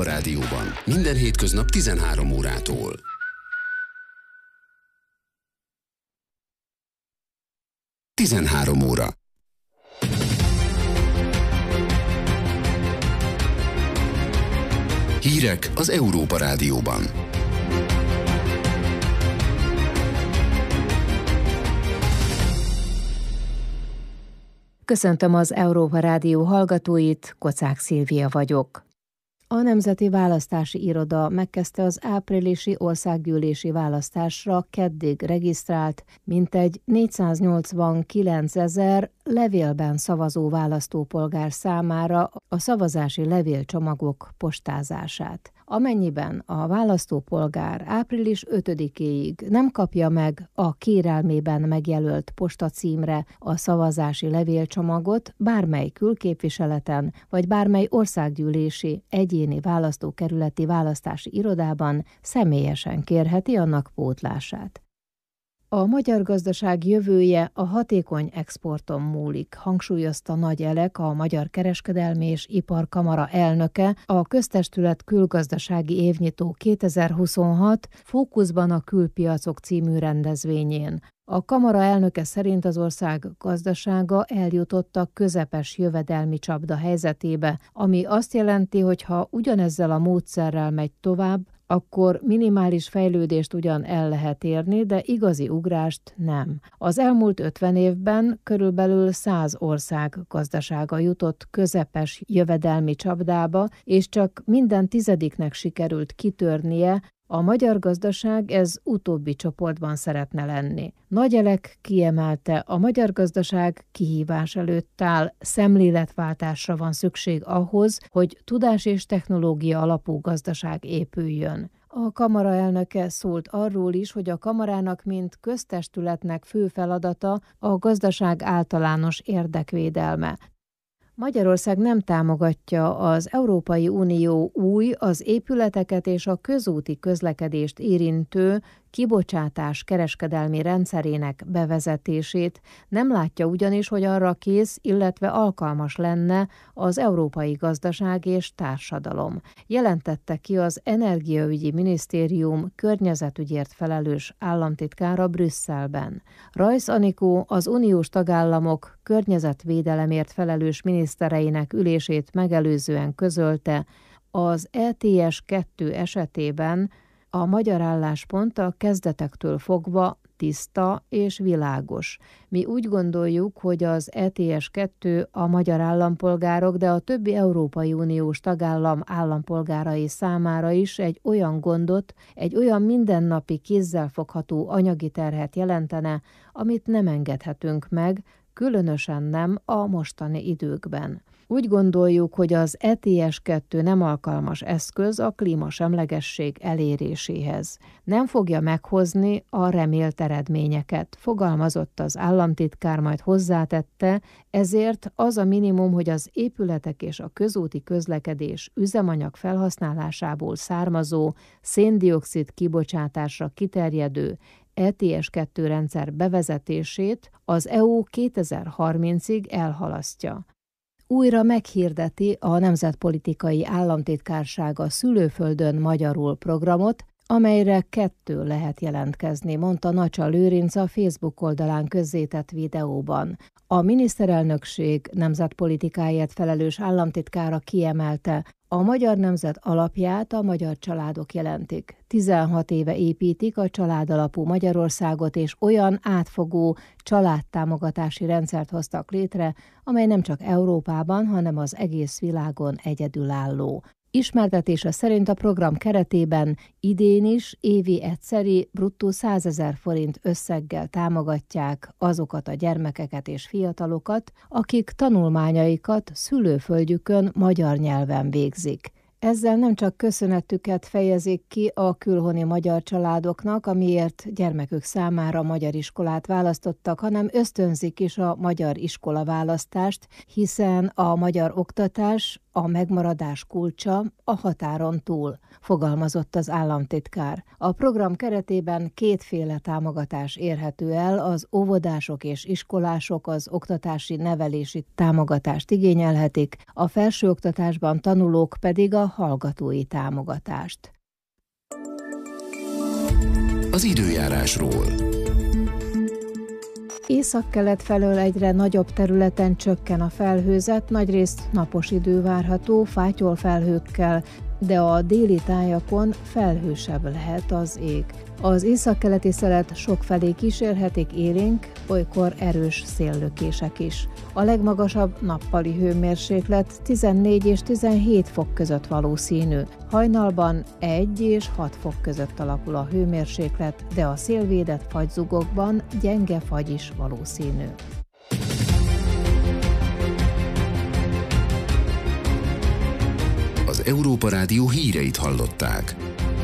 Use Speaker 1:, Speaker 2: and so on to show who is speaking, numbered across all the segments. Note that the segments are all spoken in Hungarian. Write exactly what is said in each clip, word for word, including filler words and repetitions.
Speaker 1: Európa Rádióban. Minden hétköznap tizenhárom órától. tizenhárom óra. Hírek az Európa Rádióban.
Speaker 2: Köszöntöm az Európa Rádió hallgatóit, Kocák Szilvia vagyok. A Nemzeti Választási Iroda megkezdte az áprilisi országgyűlési választásra keddig regisztrált mintegy négyszáznyolcvankilencezer levélben szavazó választópolgár számára a szavazási levélcsomagok postázását. Amennyiben a választópolgár április ötödikéig nem kapja meg a kérelmében megjelölt postacímre a szavazási levélcsomagot, bármely külképviseleten vagy bármely országgyűlési egyéni választókerületi választási irodában személyesen kérheti annak pótlását. A magyar gazdaság jövője a hatékony exporton múlik, hangsúlyozta Nagy Elek, a Magyar Kereskedelmi és Iparkamara elnöke a Köztestület külgazdasági évnyitó kétezer-huszonhat Fókuszban a külpiacok című rendezvényén. A kamara elnöke szerint az ország gazdasága eljutott a közepes jövedelmi csapda helyzetébe, ami azt jelenti, hogy ha ugyanezzel a módszerrel megy tovább, akkor minimális fejlődést ugyan el lehet érni, de igazi ugrást nem. Az elmúlt ötven évben körülbelül száz ország gazdasága jutott közepes jövedelmi csapdába, és csak minden tizediknek sikerült kitörnie. A magyar gazdaság ez utóbbi csoportban szeretne lenni. Nagy Elek kiemelte, a magyar gazdaság kihívás előtt áll, szemléletváltásra van szükség ahhoz, hogy tudás és technológia alapú gazdaság épüljön. A kamara elnöke szólt arról is, hogy a kamarának mint köztestületnek fő feladata a gazdaság általános érdekvédelme. Magyarország nem támogatja az Európai Unió új, az épületeket és a közúti közlekedést érintő kibocsátás kereskedelmi rendszerének bevezetését, nem látja ugyanis, hogy arra kész, illetve alkalmas lenne az európai gazdaság és társadalom. Jelentette ki az Energiaügyi Minisztérium környezetügyért felelős államtitkára Brüsszelben. Rajsz Anikó az uniós tagállamok környezetvédelemért felelős minisztereinek ülését megelőzően közölte, az E T S kettő esetében a magyar álláspont a kezdetektől fogva tiszta és világos. Mi úgy gondoljuk, hogy az E T S kettő a magyar állampolgárok, de a többi Európai Uniós tagállam állampolgárai számára is egy olyan gondot, egy olyan mindennapi kézzelfogható anyagi terhet jelentene, amit nem engedhetünk meg, különösen nem a mostani időkben. Úgy gondoljuk, hogy az E T S kettő nem alkalmas eszköz a klímasemlegesség eléréséhez. Nem fogja meghozni a remélt eredményeket, fogalmazott az államtitkár, majd hozzátette, ezért az a minimum, hogy az épületek és a közúti közlekedés üzemanyag felhasználásából származó szén-dioxid kibocsátásra kiterjedő E T S kettő rendszer bevezetését az E U kétezer-harmincig elhalasztja. Újra meghirdeti a Nemzetpolitikai Államtitkárság a Szülőföldön magyarul programot, amelyre kettő lehet jelentkezni, mondta Nacsa Lőrinc a Facebook oldalán közzétett videóban. A miniszterelnökség nemzetpolitikáért felelős államtitkára kiemelte, a magyar nemzet alapját a magyar családok jelentik. tizenhat éve építik a családalapú Magyarországot, és olyan átfogó családtámogatási rendszert hoztak létre, amely nem csak Európában, hanem az egész világon egyedülálló. Ismertetése szerint a program keretében idén is évi egyszeri bruttó százezer forint összeggel támogatják azokat a gyermekeket és fiatalokat, akik tanulmányaikat szülőföldjükön magyar nyelven végzik. Ezzel nem csak köszönetüket fejezik ki a külhoni magyar családoknak, amiért gyermekük számára magyar iskolát választottak, hanem ösztönzik is a magyar iskolaválasztást, hiszen a magyar oktatás a megmaradás kulcsa a határon túl, fogalmazott az államtitkár. A program keretében kétféle támogatás érhető el, az óvodások és iskolások az oktatási nevelési támogatást igényelhetik, a felsőoktatásban tanulók pedig a hallgatói támogatást.
Speaker 1: Az időjárásról.
Speaker 2: Északkelet felől egyre nagyobb területen csökken a felhőzet, nagyrészt napos idő várható, fátyol felhőkkel, de a déli tájakon felhősebb lehet az ég. Az északkeleti szelet sokfelé kísérhetik élénk, olykor erős széllökések is. A legmagasabb nappali hőmérséklet tizennégy és tizenhét fok között valószínű. Hajnalban egy és hat fok között alakul a hőmérséklet, de a szélvédett fagyzugokban gyenge fagy is valószínű.
Speaker 1: Az Európa Rádió híreit hallották.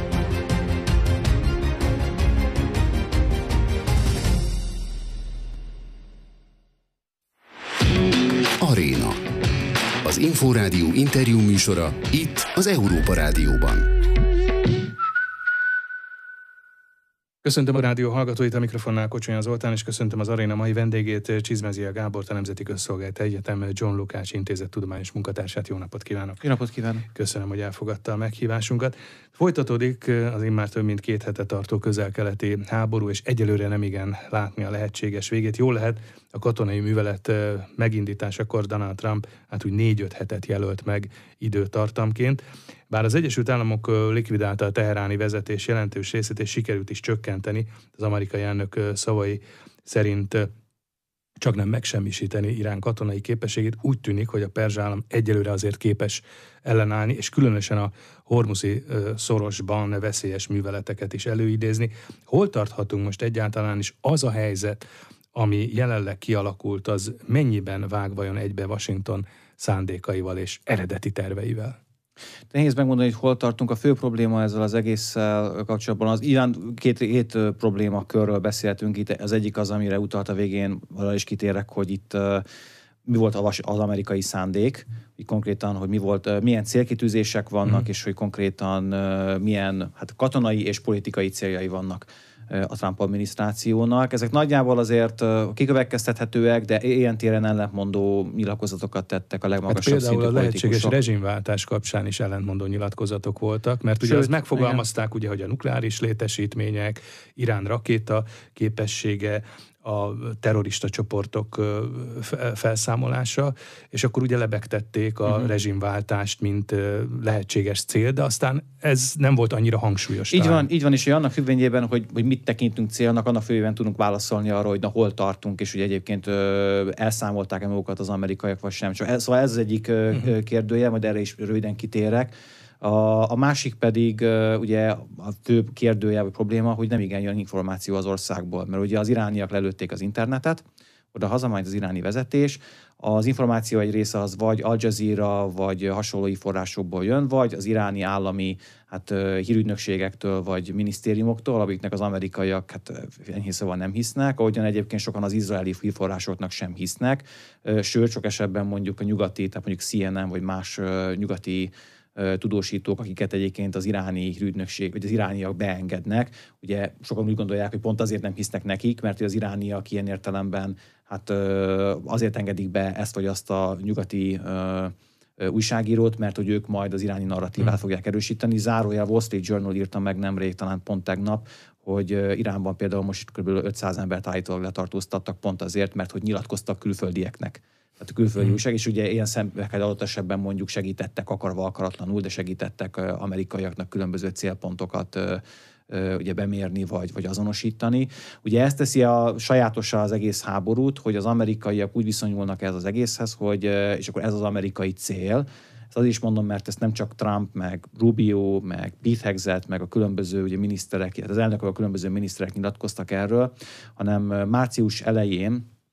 Speaker 1: Aréna. Az Inforádió interjú műsora itt az Európa Rádióban.
Speaker 3: Köszöntöm a rádió hallgatóit, a mikrofonnál Kocsonya Zoltán, és köszöntöm az Aréna mai vendégét, Csizmezia Gábort, a Nemzeti Közszolgálati Egyetem John Lukács Intézet tudományos munkatársát. Jó napot kívánok!
Speaker 4: Jó napot kívánok!
Speaker 3: Köszönöm, hogy elfogadta a meghívásunkat. Folytatódik az immár több mint két hete tartó közel-keleti háború, és egyelőre nem igen látni a lehetséges végét. Jól lehet, a katonai művelet megindításakor Donald Trump hát úgy négy-öt hetet jelölt meg időtartamként. Bár az Egyesült Államok likvidálta a teheráni vezetés jelentős részét, és sikerült is csökkenteni, az amerikai elnök szavai szerint csak nem megsemmisíteni Irán katonai képességét, úgy tűnik, hogy a perzsa állam egyelőre azért képes ellenállni, és különösen a hormuzi szorosban veszélyes műveleteket is előidézni. Hol tarthatunk most egyáltalán, is az a helyzet, ami jelenleg kialakult, az mennyiben vág vajon egybe Washington szándékaival és eredeti terveivel?
Speaker 4: Nehéz megmondani, hogy hol tartunk. A fő probléma ezzel az egésszel kapcsolatban az Irán két, két problémakörről beszéltünk itt. Az egyik az, amire utalt a végén, arra is kitérek, hogy itt uh, mi volt az amerikai szándék, hogy konkrétan, hogy mi volt, milyen célkitűzések vannak, mm. és hogy konkrétan uh, milyen hát, katonai és politikai céljai vannak a Trump adminisztrációnak. Ezek nagyjából azért kikövetkeztethetőek, de ilyen téren ellentmondó nyilatkozatokat tettek a legmagasabb hát szintű politikusok.
Speaker 3: Például a lehetséges rezsimváltás kapcsán is ellentmondó nyilatkozatok voltak, mert ugye
Speaker 4: Sőt,
Speaker 3: azt megfogalmazták, ugye, hogy a nukleáris létesítmények, Irán rakéta képessége, a terrorista csoportok felszámolása, és akkor ugye lebegtették a uh-huh. rezsimváltást, mint lehetséges cél, de aztán ez nem volt annyira hangsúlyos.
Speaker 4: Így van, így van, és annak függvényében, hogy, hogy mit tekintünk célnak, annak függvényében tudunk válaszolni arra, hogy na hol tartunk, és hogy egyébként ö, elszámolták-e magukat az amerikaiak, vagy sem. Szóval ez az egyik uh-huh. kérdője, majd erre is röviden kitérek. A, a másik pedig uh, ugye a fő kérdője vagy probléma, hogy nem igen jön információ az országból, mert ugye az irániak lelőtték az internetet, oda hazamányt az iráni vezetés, az információ egy része az vagy Al Jazeera, vagy hasonló forrásokból jön, vagy az iráni állami hát, hírügynökségektől, vagy minisztériumoktól, amiknek az amerikaiak hát, enyhén szóval nem hisznek, ahogyan egyébként sokan az izraeli hírforrásoknak sem hisznek, sőt, sok esetben mondjuk a nyugati, tehát mondjuk C N N, vagy más nyugati tudósítók, akiket egyébként az iráni hírügynökség, vagy az irániak beengednek. Ugye sokan úgy gondolják, hogy pont azért nem hisznek nekik, mert az irániak ilyen értelemben hát azért engedik be ezt vagy azt a nyugati újságírót, mert hogy ők majd az iráni narratívát hmm. fogják erősíteni. Zárójel Wall Street Journal írta meg nemrég, talán pont tegnap, hogy Iránban például most kb. ötszáz embert állítólag letartóztattak pont azért, mert hogy nyilatkoztak külföldieknek. Tehát a külföldi hmm. újság, és ugye ilyen szemeket adott esetben mondjuk segítettek akarva akaratlanul, de segítettek amerikaiaknak különböző célpontokat ugye bemérni, vagy, vagy azonosítani. Ugye ezt teszi a sajátosa az egész háborút, hogy az amerikaiak úgy viszonyulnak ez az egészhez, hogy, és akkor ez az amerikai cél. Ezt azért is mondom, mert ezt nem csak Trump, meg Rubio, meg Pete Hegseth, meg a különböző ugye, miniszterek, az elnökök a különböző miniszterek nyilatkoztak erről, hanem március elején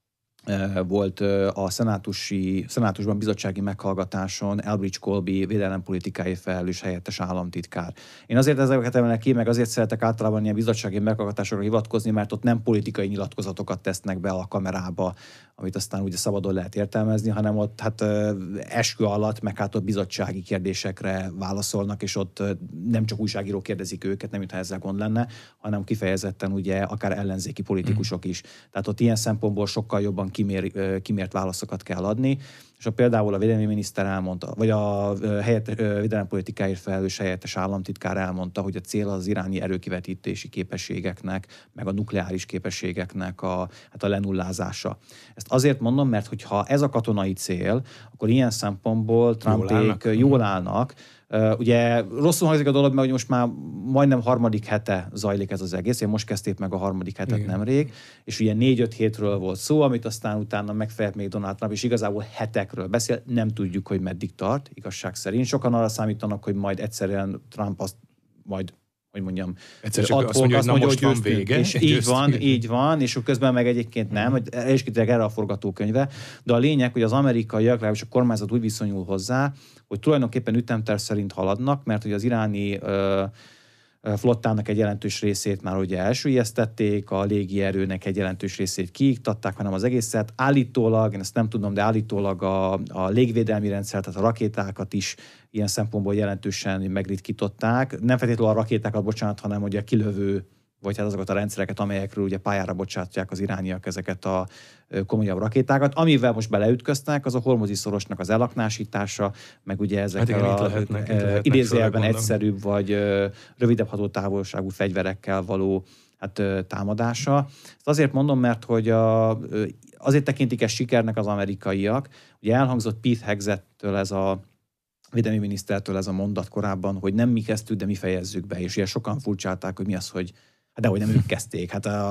Speaker 4: volt a szenátusi, szenátusban bizottsági meghallgatáson Elbridge Colby védelempolitikai felelős helyettes államtitkár. Én azért ezeket emelek ki, meg azért szeretek általában ilyen bizottsági meghallgatásokra hivatkozni, mert ott nem politikai nyilatkozatokat tesznek be a kamerába, amit aztán ugye szabadon lehet értelmezni, hanem ott hát eskü alatt, meg hát ott bizottsági kérdésekre válaszolnak, és ott nem csak újságírók kérdezik őket, nem mintha ezzel gond lenne, hanem kifejezetten ugye akár ellenzéki politikusok is. Tehát ott ilyen szempontból sokkal jobban kimér, kimért válaszokat kell adni. És a, például a védelmi miniszter elmondta, vagy a helyett, védelempolitikáért felelős helyettes államtitkár elmondta, hogy a cél az iráni erőkivetítési képességeknek, meg a nukleáris képességeknek a, hát a lenullázása. Ezt azért mondom, mert hogyha ez a katonai cél, akkor ilyen szempontból Trumpék jól állnak. Jól állnak. Uh, ugye rosszul hangzik a dolog, mert most már majdnem harmadik hete zajlik ez az egész, én most kezdték meg a harmadik hetet igen. nemrég, és ugye négy-öt hétről volt szó, amit aztán utána megfejt még Donald Trump, és igazából hetekről beszél, nem tudjuk, hogy meddig tart, igazság szerint. Sokan arra számítanak, hogy majd egyszerűen Trump azt majd hogy mondjam,
Speaker 3: egyszer csak azt mondja, hogy na most van vége.
Speaker 4: És így van, így van, és közben meg egyébként nem, hogy és kitérek erre a forgatókönyve, de a lényeg, hogy az amerikaiak, legalábbis a kormányzat úgy viszonyul hozzá, hogy tulajdonképpen ütemterv szerint haladnak, mert hogy az iráni ö, flottának egy jelentős részét már ugye elsüllyesztették, a légierőnek egy jelentős részét kiiktatták, hanem az egészet. Állítólag, én ezt nem tudom, de állítólag a, a légvédelmi rendszer, tehát a rakétákat is ilyen szempontból jelentősen megritkították. Nem feltétlenül a rakétákat, bocsánat, hanem ugye a kilövő, vagy hát azokat a rendszereket, amelyekről ugye pályára bocsátják az irániak ezeket a komolyabb rakétákat. Amivel most beleütköztek, az a hormuzi szorosnak az elaknásítása, meg ugye ezek hát a idézőjelben egyszerűbb vagy ö, rövidebb hatótávolságú fegyverekkel való hát, ö, támadása. Ezt azért mondom, mert hogy a, ö, azért tekintik ezt sikernek az amerikaiak. Ugye elhangzott Pete Hegseth-től ez a védelmi minisztertől ez a mondat korábban, hogy nem mi kezdtük, de mi fejezzük be, és ugye sokan furcsálták, hogy mi az, hogy hát dehogy nem ők kezdték. Hát a,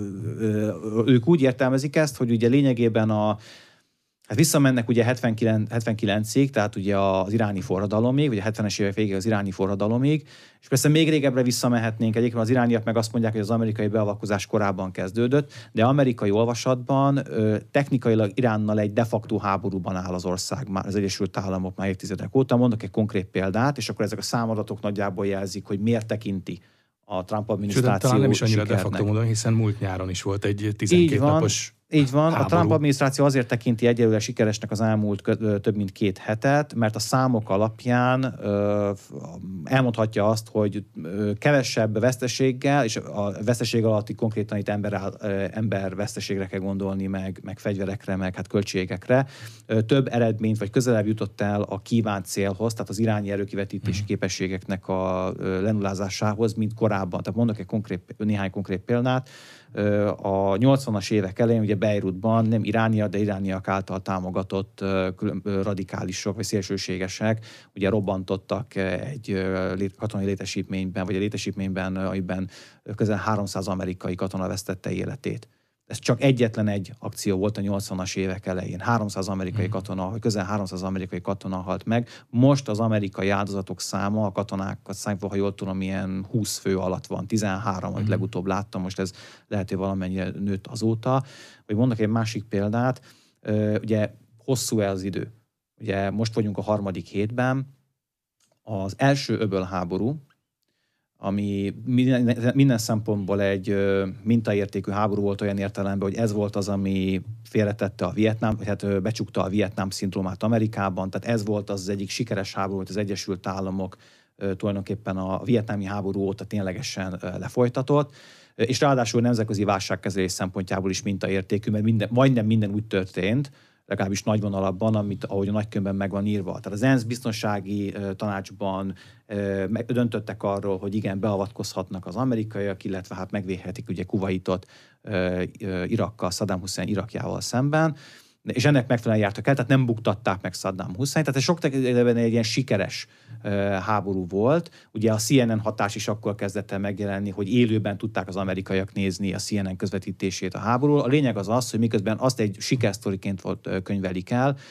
Speaker 4: hmm. ők úgy értelmezik ezt, hogy ugye lényegében a hát visszamennek ugye hetvenkilencig, tehát ugye az iráni forradalomig, ugye a hetvenes évek végéig az iráni forradalomig, és persze még régebbre visszamehetnénk. Egyébként az irániak meg azt mondják, hogy az amerikai beavatkozás korábban kezdődött, de amerikai olvasatban technikailag Iránnal egy de facto háborúban áll az ország, már az Egyesült Államok már évtizedek óta. Mondok egy konkrét példát, és akkor ezek a számadatok nagyjából jelzik, hogy miért tekinti a Trump adminisztráció
Speaker 3: sőt, talán nem is annyira de facto módon, hiszen múlt nyáron is volt egy tizenkét
Speaker 4: van,
Speaker 3: napos
Speaker 4: így van.
Speaker 3: háború.
Speaker 4: A Trump adminisztráció azért tekinti egyelőre sikeresnek az elmúlt több mint két hetet, mert a számok alapján ö, elmondhatja azt, hogy ö, kevesebb veszteséggel, és a veszteség alatti konkrétan itt ember, ember veszteségre kell gondolni, meg, meg fegyverekre, meg hát költségekre, ö, több eredményt, vagy közelebb jutott el a kívánt célhoz, tehát az iráni erőkivetítési hmm. képességeknek a ö, lenullázásához, mint korábban. Tehát mondok egy konkrét, néhány konkrét példát. A nyolcvanas évek elején ugye Beirutban nem irániak, de irániak által támogatott radikálisok vagy szélsőségesek ugye robbantottak egy katonai létesítményben, vagy a létesítményben, amiben közel háromszáz amerikai katona vesztette életét. Ez csak egyetlen egy akció volt a nyolcvanas évek elején. háromszáz amerikai katona, vagy közel háromszáz amerikai katona halt meg. Most az amerikai áldozatok száma, a katonákat számítva, ha jól tudom, ilyen húsz fő alatt van, tizenhárom, amit legutóbb láttam, most ez lehet, hogy valamennyire nőtt azóta. Vagy mondok egy másik példát, ugye hosszú el az idő. Ugye most vagyunk a harmadik hétben, az első öbölháború, ami minden, minden szempontból egy mintaértékű háború volt olyan értelemben, hogy ez volt az, ami félretette a Vietnám, vagy hát becsukta a Vietnám szindrómát Amerikában, tehát ez volt az, az egyik sikeres háború, hogy az Egyesült Államok tulajdonképpen a vietnámi háború óta ténylegesen lefolytatott, és ráadásul nemzetközi válságkezelés szempontjából is mintaértékű, mert minden, majdnem minden úgy történt, legalábbis nagy vonalakban, amit ahogy a nagykönyvben meg van írva. Tehát az ENSZ biztonsági uh, tanácsban uh, döntöttek arról, hogy igen, beavatkozhatnak az amerikaiak, illetve hát megvédhetik ugye Kuvaitot uh, uh, Irakkal, Saddam Hussein Irakjával szemben, és ennek megfelelően jártak el, tehát nem buktatták meg Saddam Hussein, tehát ez sok tekintetben egy ilyen sikeres uh, háború volt. Ugye a C N N hatás is akkor kezdett el megjelenni, hogy élőben tudták az amerikaiak nézni a C N N közvetítését a háborúról. A lényeg az az, hogy miközben azt egy sikersztoriként volt uh, könyvelik el,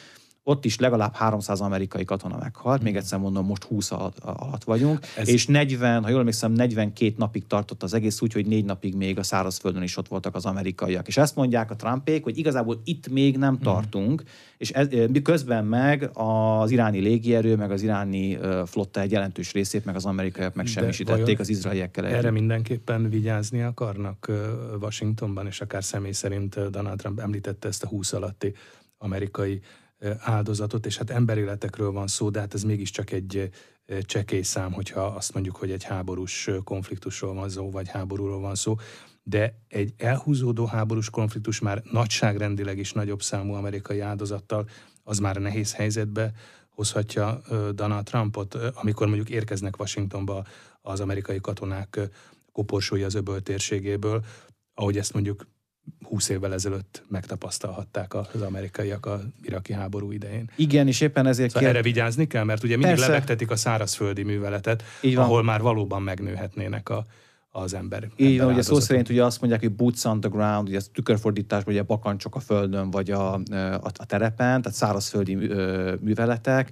Speaker 4: ott is legalább háromszáz amerikai katona meghalt, még egyszer mondom, most húsz alatt, alatt vagyunk,
Speaker 3: Ez...
Speaker 4: és negyven, ha jól emlékszem, negyvenkét napig tartott az egész, úgyhogy négy napig még a szárazföldön is ott voltak az amerikaiak. És ezt mondják a Trumpék, hogy igazából itt még nem tartunk, mm. és ez, közben meg az iráni légierő, meg az iráni flotta egy jelentős részét, meg az amerikaiak megsemmisítették az izraeliekkel együtt.
Speaker 3: Erre mindenképpen vigyázni akarnak Washingtonban, és akár személy szerint Donald Trump említette ezt a húsz alatti amerikai áldozatot, és hát emberéletekről van szó, de hát ez mégiscsak egy csekély szám, hogyha azt mondjuk, hogy egy háborús konfliktusról van szó, vagy háborúról van szó, de egy elhúzódó háborús konfliktus már nagyságrendileg is nagyobb számú amerikai áldozattal, az már nehéz helyzetbe hozhatja Donald Trumpot, amikor mondjuk érkeznek Washingtonba az amerikai katonák koporsói az öböl térségéből, ahogy ezt mondjuk húsz évvel ezelőtt megtapasztalhatták az amerikaiak az iraki háború idején.
Speaker 4: Igen, és éppen ezért...
Speaker 3: Szóval kér... erre vigyázni kell, mert ugye mindig lebegtetik a szárazföldi műveletet, ahol már valóban megnőhetnének a, az ember.
Speaker 4: Így van, ugye szó szerint ugye azt mondják, hogy boots on the ground, ugye ez tükörfordításban ugye bakancsok a földön vagy a, a, a terepen, tehát szárazföldi műveletek,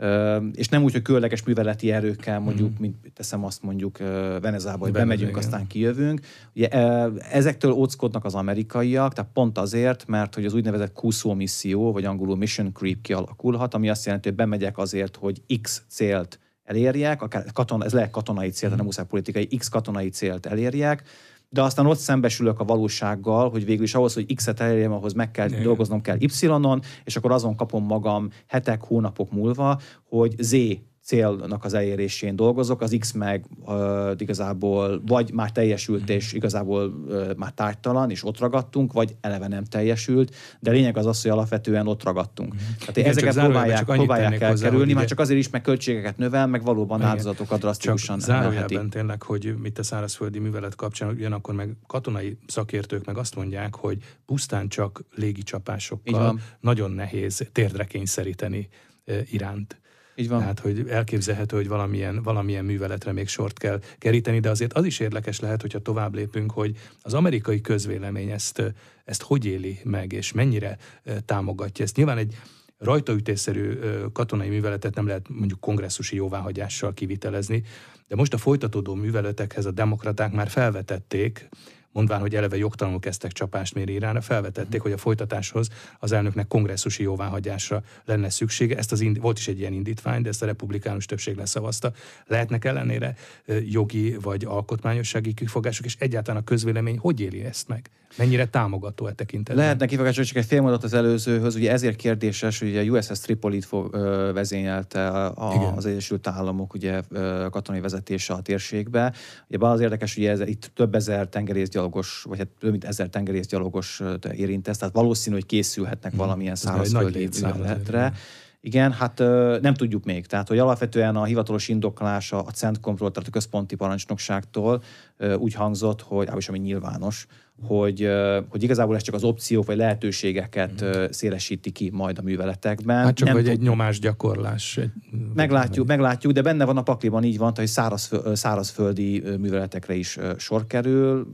Speaker 4: és nem úgy, hogy különleges műveleti erőkkel mondjuk, mm. mint teszem azt mondjuk Venezuelába, hogy bemegyünk, aztán kijövünk. Ugye ezektől óckodnak az amerikaiak, tehát pont azért, mert hogy az úgynevezett kúszó misszió, vagy angolul mission creep kialakulhat, ami azt jelenti, hogy bemegyek azért, hogy X célt elérjek, akár katona, ez lehet katonai cél, mm. nem muszáj politikai, X katonai célt elérjek, de aztán ott szembesülök a valósággal, hogy végül is ahhoz, hogy X-et elérjem, ahhoz meg kell Igen. dolgoznom kell Y-on, és akkor azon kapom magam hetek, hónapok múlva, hogy Z célnak az elérésén dolgozok, az X meg uh, igazából vagy már teljesült, és igazából uh, már tárgytalan, és ott ragadtunk, vagy eleve nem teljesült, de lényeg az az, hogy alapvetően ott ragadtunk. Tehát Igen, ezeket próbálják, próbálják elkerülni, hozzá, már csak azért is, meg költségeket növel, meg valóban Igen. áldozatokat drasztikusan
Speaker 3: emelheti. Zárójelben tényleg, hogy mit a szárazföldi művelet kapcsán, ugyanakkor meg katonai szakértők meg azt mondják, hogy pusztán csak légicsapásokkal nagyon nehéz térdre kényszeríteni uh, Iránt.
Speaker 4: Így van.
Speaker 3: Tehát, hogy elképzelhető, hogy valamilyen, valamilyen műveletre még sort kell keríteni, de azért az is érdekes lehet, hogyha tovább lépünk, hogy az amerikai közvélemény ezt, ezt hogy éli meg, és mennyire támogatja. Ezt nyilván egy rajtaütésszerű katonai műveletet nem lehet mondjuk kongresszusi jóváhagyással kivitelezni, de most a folytatódó műveletekhez a demokraták már felvetették, mondván, hogy eleve jogtalanul kezdtek csapást mérni Iránra, felvetették, hogy a folytatáshoz az elnöknek kongresszusi jóváhagyásra lenne szüksége. Ezt az indi- volt is egy ilyen indítvány, de ezt a republikánus többség leszavazta. Lehetnek ellenére jogi vagy alkotmányossági kifogások, és egyáltalán a közvélemény hogy éli ezt meg? Mennyire támogató e tekintetben?
Speaker 4: Lehetnek kifogások, csak egy fél mondat az előzőhöz. Ugye ezért kérdéses, hogy a U S S Tripolit vezényelte a, az Egyesült Államok ugye, katonai vezetése a térségbe. Ugye az érdekes, hogy ez, itt több ezer tengerészgyalogos, vagy hát több mint ezer tengerészgyalogos érint ez, tehát valószínű, hogy készülhetnek hmm. valamilyen szárazföldi műveletre. Igen, hát nem tudjuk még. Tehát, hogy alapvetően a hivatalos indoklása a CENTCOM-tól, tehát a központi parancsnokságtól úgy hangzott, hogy, és ami nyilvános, hogy, hogy igazából ez csak az opciók vagy lehetőségeket mm. szélesíti ki majd a műveletekben.
Speaker 3: Hát csak nem vagy tud... egy nyomásgyakorlás. Egy...
Speaker 4: Meglátjuk, meglátjuk, de benne van a pakliban így van, hogy szárazfö, szárazföldi műveletekre is sor kerül.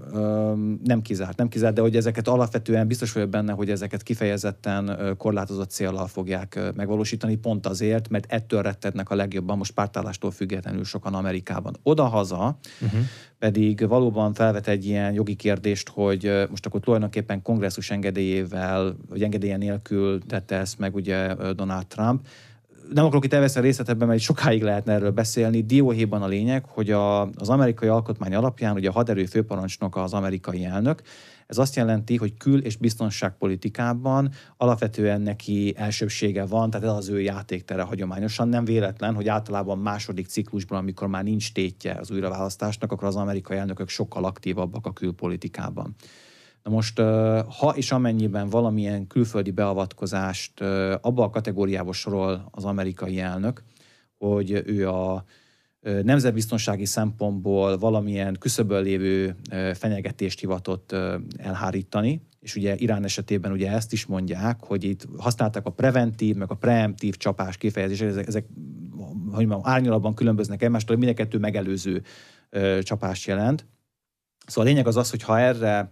Speaker 4: Nem kizárt, nem kizárt, de hogy ezeket alapvetően biztos vagyok benne, hogy ezeket kifejezetten korlátozott céllal fogják megvalósítani, pont azért, mert ettől rettednek a legjobban, most pártállástól függetlenül sokan Amerikában. Odahaza uh-huh. pedig valóban felvet egy ilyen jogi kérdést, hogy most akkor tulajdonképpen kongresszus engedélyével, vagy engedélye nélkül tette ezt meg ugye Donald Trump. Nem akarok itt elveszni a részletekben, mert sokáig lehetne erről beszélni. Dióhéjban a lényeg, hogy a, az amerikai alkotmány alapján ugye a haderő főparancsnoka az amerikai elnök. Ez azt jelenti, hogy kül- és biztonságpolitikában alapvetően neki elsőbsége van, tehát ez az ő játéktere hagyományosan. Nem véletlen, hogy általában második ciklusban, amikor már nincs tétje az újraválasztásnak, akkor az amerikai elnökök sokkal aktívabbak a külpolitikában. Na most, ha és amennyiben valamilyen külföldi beavatkozást abba a kategóriába sorol az amerikai elnök, hogy ő a nemzetbiztonsági szempontból valamilyen küszöbön lévő fenyegetést hivatott elhárítani, és ugye Irán esetében ugye ezt is mondják, hogy itt használták a preventív, meg a preemptív csapás kifejezések, ezek, ezek hogy mondjam, árnyalatban különböznek egymástól, mind a kettő megelőző csapást jelent. Szóval a lényeg az az, hogy ha erre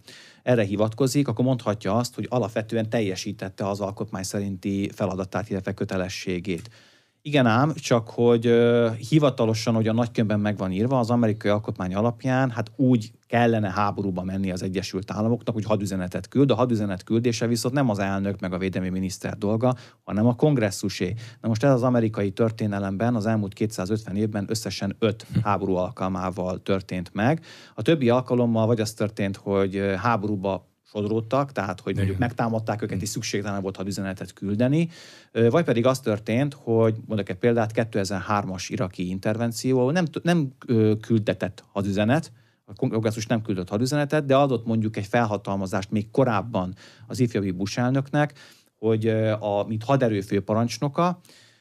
Speaker 4: erre hivatkozik, akkor mondhatja azt, hogy alapvetően teljesítette az alkotmány szerinti feladatát, illetve kötelességét. Igen ám, csak hogy uh, hivatalosan, hogy a nagykönyvben meg van írva, az amerikai alkotmány alapján, hát úgy kellene háborúba menni az Egyesült Államoknak, hogy hadüzenetet küld. A hadüzenet küldése viszont nem az elnök meg a védelmi miniszter dolga, hanem a kongresszusé. Na most ez az amerikai történelemben az elmúlt kétszázötven évben összesen öt háború alkalmával történt meg. A többi alkalommal vagy az történt, hogy háborúba sodródtak, tehát hogy mondjuk megtámadták őket, és szükségtelen volt hadüzenetet küldeni, vagy pedig az történt, hogy mondok egy példát, kétezer-hármas iraki intervenció nem, nem küldetett hadüzenet, a kongresszus nem küldött hadüzenetet, de adott mondjuk egy felhatalmazást még korábban az ifjabb Bush elnöknek, hogy a, mint haderőfő parancsnoka,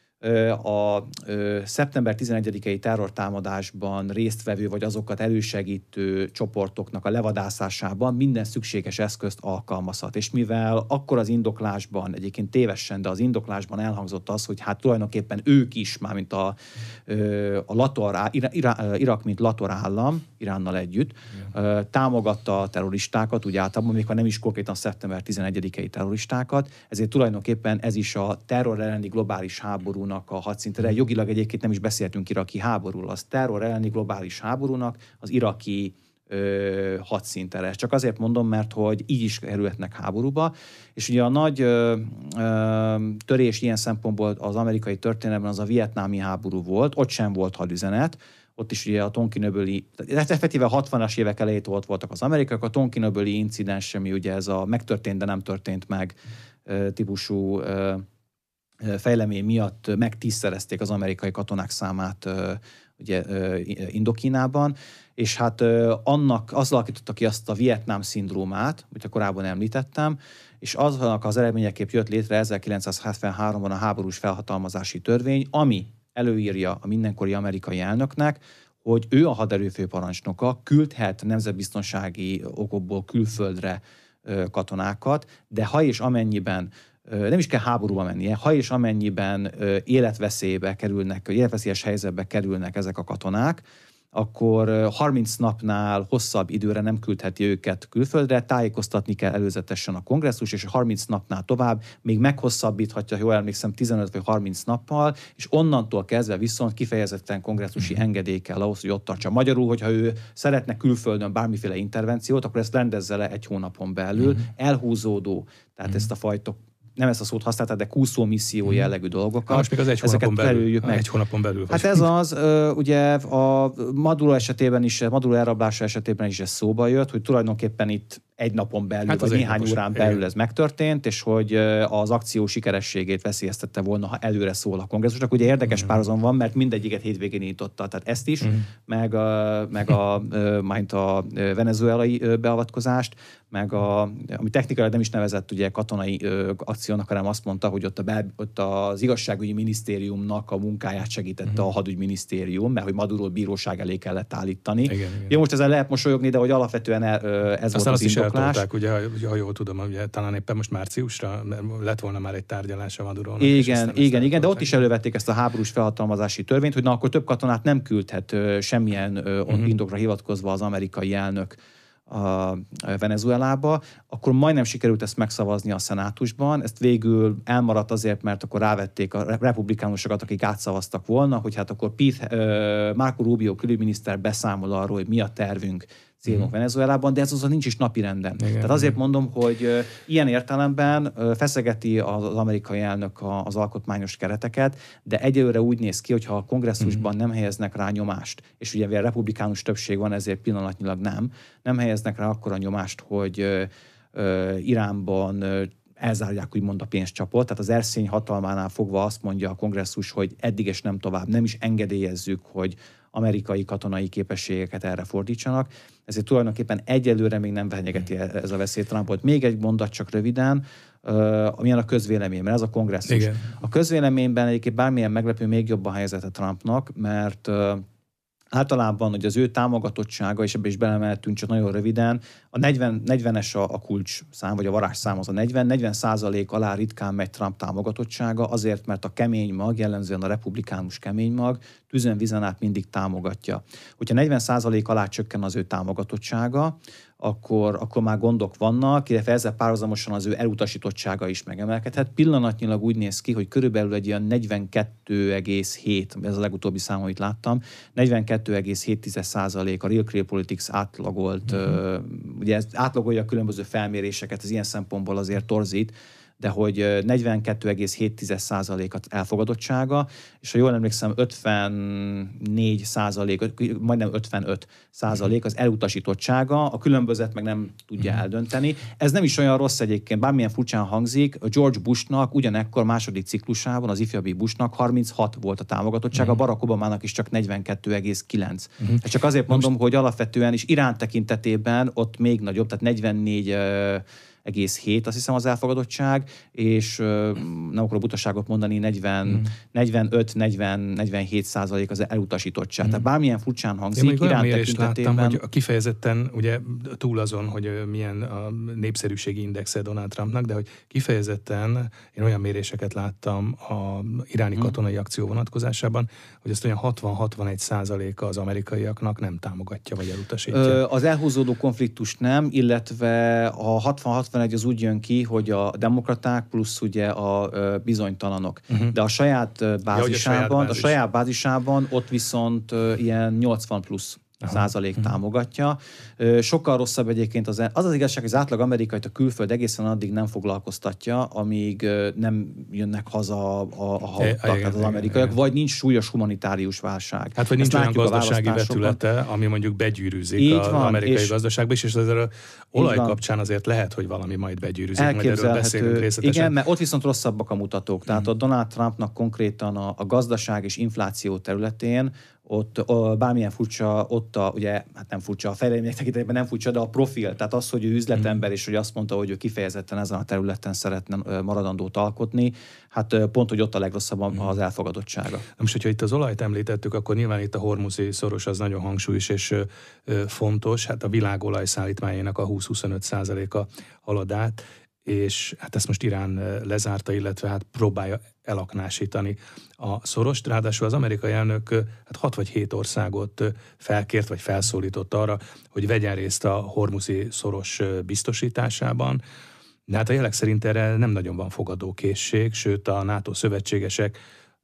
Speaker 4: a szeptember tizenegyedikei terrortámadásban résztvevő vagy azokat elősegítő csoportoknak a levadászásában minden szükséges eszközt alkalmazhat. És mivel akkor az indoklásban, egyébként tévesen, de az indoklásban elhangzott az, hogy hát tulajdonképpen ők is, mármint a, a Lator, Irak, mint Lator állam, Iránnal együtt, igen, támogatta a terroristákat, úgy általában, még ha nem is konkrétan szeptember tizenegyedikei terroristákat, ezért tulajdonképpen ez is a terror elleni globális háborúnak a hadszintere. Jogilag egyébként nem is beszéltünk iraki háborúról, az terror elleni globális háborúnak az iraki ö, hadszintere. Csak azért mondom, mert hogy így is kerülhetnek háborúba, és ugye a nagy ö, ö, törés ilyen szempontból az amerikai történelemben az a vietnámi háború volt, ott sem volt hadüzenet, ott is ugye a Tonkinöböli, effektíve hatvanas évek elejétől ott voltak az amerikaiak, a Tonkinöböli incidens, ami ugye ez a megtörtént, de nem történt meg ö, típusú ö, fejlemény miatt megtízszerezték az amerikai katonák számát ugye, Indokínában, és hát annak, az alakította ki azt a Vietnám szindrómát, amit korábban említettem, és aznak az eredményeképp jött létre ezerkilencszázhetvenháromban a háborús felhatalmazási törvény, ami előírja a mindenkori amerikai elnöknek, hogy ő a haderőfő parancsnoka, küldhet nemzetbiztonsági okokból külföldre katonákat, de ha és amennyiben nem is kell háborúba mennie, ha és amennyiben életveszélybe kerülnek, életveszélyes helyzetbe kerülnek ezek a katonák, akkor harminc napnál hosszabb időre nem küldheti őket külföldre, tájékoztatni kell előzetesen a kongresszus, és harminc napnál tovább még meghosszabbíthatja, jól emlékszem, tizenöt vagy harminc nappal, és onnantól kezdve viszont kifejezetten kongresszusi engedély kell ahhoz, hogy ott tartsa. Magyarul, hogyha ő szeretne külföldön bármiféle intervenciót, akkor ezt rendezze le egy hónapon belül, elhúzódó, tehát ezt a fajta, nem ezt a szót használtad, de kúszó misszió jellegű dolgokat.
Speaker 3: Most még az egy hónapon belül. Meg. Egy hónapon belül.
Speaker 4: Hát ez az, ugye a Maduro esetében is, Maduro elrablása esetében is ez szóba jött, hogy tulajdonképpen itt egy napon belül, hát vagy néhány napos, órán belül ez megtörtént, és hogy az akció sikerességét veszélyeztette volna, ha előre szól a kongresszusnak. Ugye érdekes uh-huh. párhuzam van, mert mindegyiket hétvégén nyitotta, tehát ezt is, uh-huh. meg, a, meg a, majd a venezuelai beavatkozást, meg a, ami technikailag nem is nevezett ugye katonai akciónak, hanem azt mondta, hogy ott, a bel, ott az igazságügyi minisztériumnak a munkáját segítette uh-huh. a hadügyminisztérium, mert hogy Maduro bíróság elé kellett állítani. Igen, igen. Jó, most ezzel lehet mosolyogni, de hogy alapvetően ez
Speaker 3: aztán
Speaker 4: volt az indoklás.
Speaker 3: Ugye, ha, ha jól tudom, ugye, talán éppen most márciusra lett volna már egy tárgyalás a Madurónak.
Speaker 4: Igen, igen, igen, de ott is elővették ezt a háborús felhatalmazási törvényt, hogy na akkor több katonát nem küldhet ö, semmilyen ö, uh-huh. indokra hivatkozva az amerikai elnök a Venezuelába, akkor majdnem sikerült ezt megszavazni a szenátusban. Ezt végül elmaradt azért, mert akkor rávették a republikánusokat, akik átszavaztak volna, hogy hát akkor Pete, uh, Marco Rubio külügyminiszter beszámol arról, hogy mi a tervünk, célunk mm. Venezuelában, de ez azon nincs is napirenden. Igen, Tehát azért igen. mondom, hogy uh, ilyen értelemben uh, feszegeti az, az amerikai elnök a, az alkotmányos kereteket, de egyelőre úgy néz ki, hogyha a kongresszusban mm. nem helyeznek rá nyomást, és ugye mivel republikánus többség van, ezért pillanatnyilag nem, nem helyeznek rá akkora nyomást, hogy uh, uh, Iránban uh, elzárják úgymond a pénzcsapot, tehát az erszény hatalmánál fogva azt mondja a kongresszus, hogy eddig és nem tovább, nem is engedélyezzük, hogy amerikai katonai képességeket erre fordítsanak. Ezért tulajdonképpen egyelőre még nem fenyegeti ez a veszély Trumpot. Még egy mondat csak röviden, uh, amilyen a közvéleményben, ez a kongresszus. Igen. A közvéleményben egyébként bármilyen meglepő, még jobb a helyzete Trumpnak, mert uh, általában, hogy az ő támogatottsága, és ebbe is belemeltünk csak nagyon röviden, a negyven, negyvenes a, a kulcs szám, vagy a varázsszám az a negyven, negyven százalék alá ritkán megy Trump támogatottsága, azért, mert a kemény mag, jellemzően a republikánus kemény mag, tüzön vizen át mindig támogatja. Hogyha negyven százalék alá csökken az ő támogatottsága, akkor, akkor már gondok vannak, illetve ezzel párhuzamosan az ő elutasítottsága is megemelkedhet. Pillanatnyilag úgy néz ki, hogy körülbelül egy ilyen negyvenkettő egész hét, ez a legutóbbi szám, amit láttam, negyvenkettő egész hét százalék a Real Clear Politics átlagolt, uh-huh. uh, ugye ez átlagolja a különböző felméréseket, ez ilyen szempontból azért torzít, de hogy negyvenkettő egész hét százalék elfogadottsága, és ha jól emlékszem, ötvennégy százalék, majdnem ötvenöt százalék az elutasítottsága, a különbözet meg nem tudja eldönteni. Ez nem is olyan rossz egyébként, bármilyen furcsán hangzik, George Bushnak ugyanekkor második ciklusában, az ifjabbik Bushnak harminchat volt a támogatottsága, uh-huh. Barack Obamának is csak negyvenkettő egész kilenc. Uh-huh. Csak azért mondom, most... hogy alapvetően is Irán tekintetében ott még nagyobb, tehát negyvennégy egész hét, azt hiszem az elfogadottság, és nem akarok butaságot mondani, negyven, mm. negyvenöt negyven, negyvenhét százalék az elutasítottság. Mm. Tehát bármilyen furcsán hangzik, Irán tekintetében...
Speaker 3: láttam, hogy kifejezetten, ugye túl azon, hogy milyen a népszerűségi indexe Donald Trumpnak, de hogy kifejezetten én olyan méréseket láttam a iráni katonai mm. akció vonatkozásában, hogy ezt olyan hatvan-hatvanegy százaléka az amerikaiaknak nem támogatja, vagy elutasítja.
Speaker 4: Ö, az elhúzódó konfliktust nem, illetve a hatvan-hatvanegy az úgy jön ki, hogy a demokraták plusz ugye a bizonytalanok. Uh-huh. De a saját bázisában, ja, a, saját bázis. a saját bázisában ott viszont ilyen nyolcvan plusz Aha. százalék uh-huh. támogatja. Sokkal rosszabb egyébként az, az az igazság, hogy az átlag amerikait a külföld egészen addig nem foglalkoztatja, amíg nem jönnek haza a, a halottak, az amerikaiak, vagy nincs súlyos humanitárius válság.
Speaker 3: Hát vagy nincs olyan gazdasági vetülete, ami mondjuk begyűrűzik az van, amerikai gazdaságba is, és azért az olaj kapcsán azért lehet, hogy valami majd begyűrűzik, majd erről beszélünk részletesen.
Speaker 4: Igen, mert ott viszont rosszabbak a mutatók. Tehát uh-huh. a Donald Trumpnak konkrétan a, a gazdaság és infláció területén ott a, bármilyen furcsa, ott a, ugye, hát nem furcsa, a fejlemények tekintetében nem furcsa, de a profil, tehát az, hogy ő üzletember, és hogy azt mondta, hogy ő kifejezetten ezen a területen szeretne maradandót alkotni, hát pont, hogy ott a legrosszabb az elfogadottsága.
Speaker 3: Most, hogyha itt az olajt említettük, akkor nyilván itt a hormuzi szoros az nagyon hangsúlyos és fontos, hát a világ olajszállítmányának a húsz-huszonöt százaléka halad át, és hát ezt most Irán lezárta, illetve hát próbálja elaknásítani a szorost. Ráadásul az amerikai elnök hát hat vagy hét országot felkért, vagy felszólított arra, hogy vegyen részt a hormuzi szoros biztosításában. De hát a jelek szerint erre nem nagyon van fogadókészség, sőt a NATO szövetségesek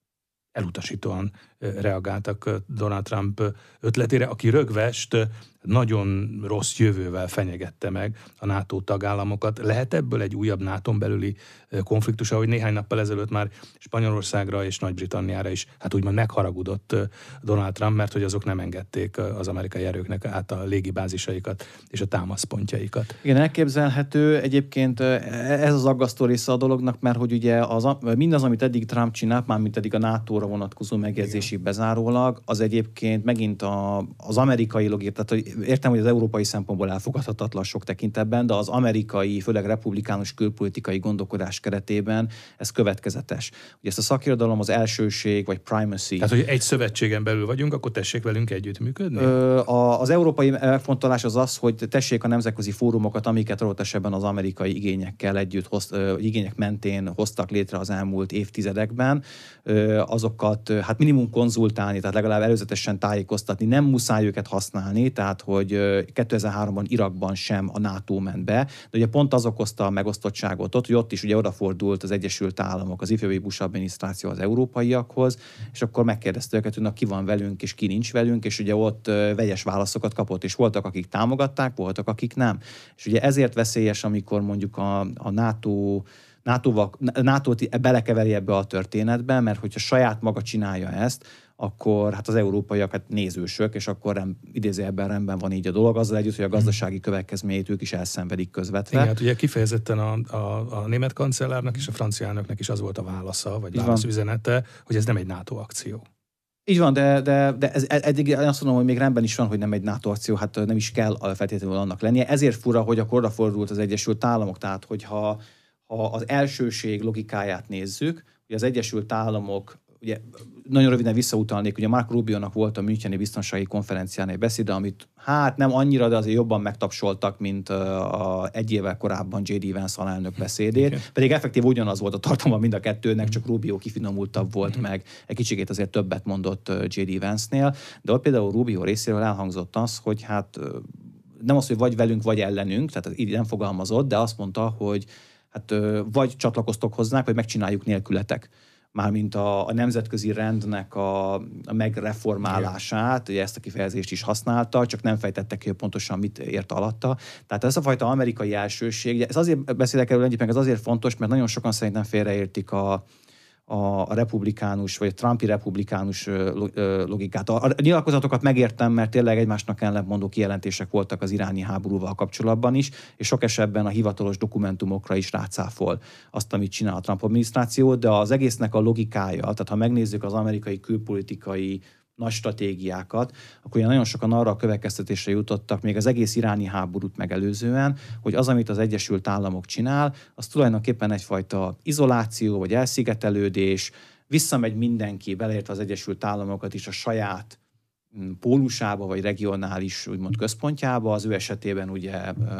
Speaker 3: elutasítóan reagáltak Donald Trump ötletére, aki rögvest nagyon rossz jövővel fenyegette meg a NATO tagállamokat. Lehet ebből egy újabb náton belüli konfliktus, ahogy néhány nappal ezelőtt már Spanyolországra és Nagy-Britanniára is hát úgymond megharagudott Donald Trump, mert hogy azok nem engedték az amerikai erőknek át a légibázisaikat és a támaszpontjaikat.
Speaker 4: Igen, elképzelhető. Egyébként ez az aggasztó része a dolognak, mert hogy ugye az, mindaz, amit eddig Trump csinált, mármint eddig a nátóra vonatkozó megjegyzésig bezárólag, az egyébként megint a, az amerikai logika, tehát értem, hogy az európai szempontból elfogadhatatlan sok tekintetben, de az amerikai, főleg republikánus külpolitikai gondolkodás keretében ez következetes. Ugye ezt a szakirodalom az elsőség, vagy primacy.
Speaker 3: Tehát, hogy egy szövetségen belül vagyunk, akkor tessék velünk együttműködni?
Speaker 4: Ö, a, az európai megfontolás az az, hogy tessék a nemzetközi fórumokat, amiket adott esetben az amerikai igényekkel együtt, hoz, ö, igények mentén hoztak létre az elmúlt évtizedekben, ö, azokat hát minimum konzultálni, tehát legalább előzetesen tájékoztatni, nem muszáj őket használni, tehát hogy kétezer-háromban Irakban sem a NATO ment be, de ugye pont az okozta a megosztottságot ott, hogy ott is ugye odafordult az Egyesült Államok, az ifjabbik Bush adminisztráció az európaiakhoz, és akkor megkérdezte őket, hogy na, ki van velünk, és ki nincs velünk, és ugye ott vegyes válaszokat kapott, és voltak, akik támogatták, voltak, akik nem. És ugye ezért veszélyes, amikor mondjuk a, a NATO NATO-t belekeveri ebbe a történetbe, mert hogyha saját maga csinálja ezt, akkor hát az európaiak hát nézősök, és akkor rem, idézőjelben rendben van így a dolog, azzal együtt, hogy a gazdasági következményét ők is elszenvedik közvetve.
Speaker 3: Igen, hát ugye kifejezetten a, a, a német kancellárnak és a francia elnöknek is az volt a válasza, vagy válaszüzenete, hogy ez nem egy NATO akció.
Speaker 4: Így van, de, de, de ez, eddig azt mondom, hogy még rendben is van, hogy nem egy NATO akció, hát nem is kell feltétlenül annak lennie. Ezért fura, hogy akkor odafordult az Egyesült Államok, tehát hogyha ha az elsőség logikáját nézzük, hogy az Egyesült Államok, ugye nagyon röviden visszautalnék, ugye Marco Rubionak volt a Müncheni biztonsági konferencián egy beszéde, amit hát nem annyira, de azért jobban megtapsoltak, mint a egy évvel korábban jé dé Vance alelnök beszédét. Okay. Pedig effektív ugyanaz volt a tartalma mind a kettőnek, csak Rubio kifinomultabb volt meg, egy kicsikét azért többet mondott jé dé Vance-nél, de ott például Rubio részéről elhangzott az, hogy hát nem az, hogy vagy velünk, vagy ellenünk, tehát így nem fogalmazott, de azt mondta, hogy hát vagy csatlakoztok hozzánk, vagy megcsináljuk nélkületek. Mármint a, a nemzetközi rendnek a, a megreformálását, ugye ezt a kifejezést is használta, csak nem fejtette ki, hogy pontosan mit ért alatta. Tehát ez a fajta amerikai elsőség, ez azért beszélek erről ennyit, meg ez azért fontos, mert nagyon sokan szerintem félreértik a, a republikánus, vagy a trumpi republikánus logikát. A, a nyilatkozatokat megértem, mert tényleg egymásnak ellentmondó kijelentések voltak az iráni háborúval kapcsolatban is, és sok esetben a hivatalos dokumentumokra is rácáfol azt, amit csinál a Trump adminisztráció, de az egésznek a logikája, tehát ha megnézzük az amerikai külpolitikai nagy stratégiákat, akkor ugye nagyon sokan arra a következtetésre jutottak, még az egész iráni háborút megelőzően, hogy az, amit az Egyesült Államok csinál, az tulajdonképpen egyfajta izoláció, vagy elszigetelődés, visszamegy mindenki, beleértve az Egyesült Államokat is a saját pólusába, vagy regionális úgymond központjába, az ő esetében ugye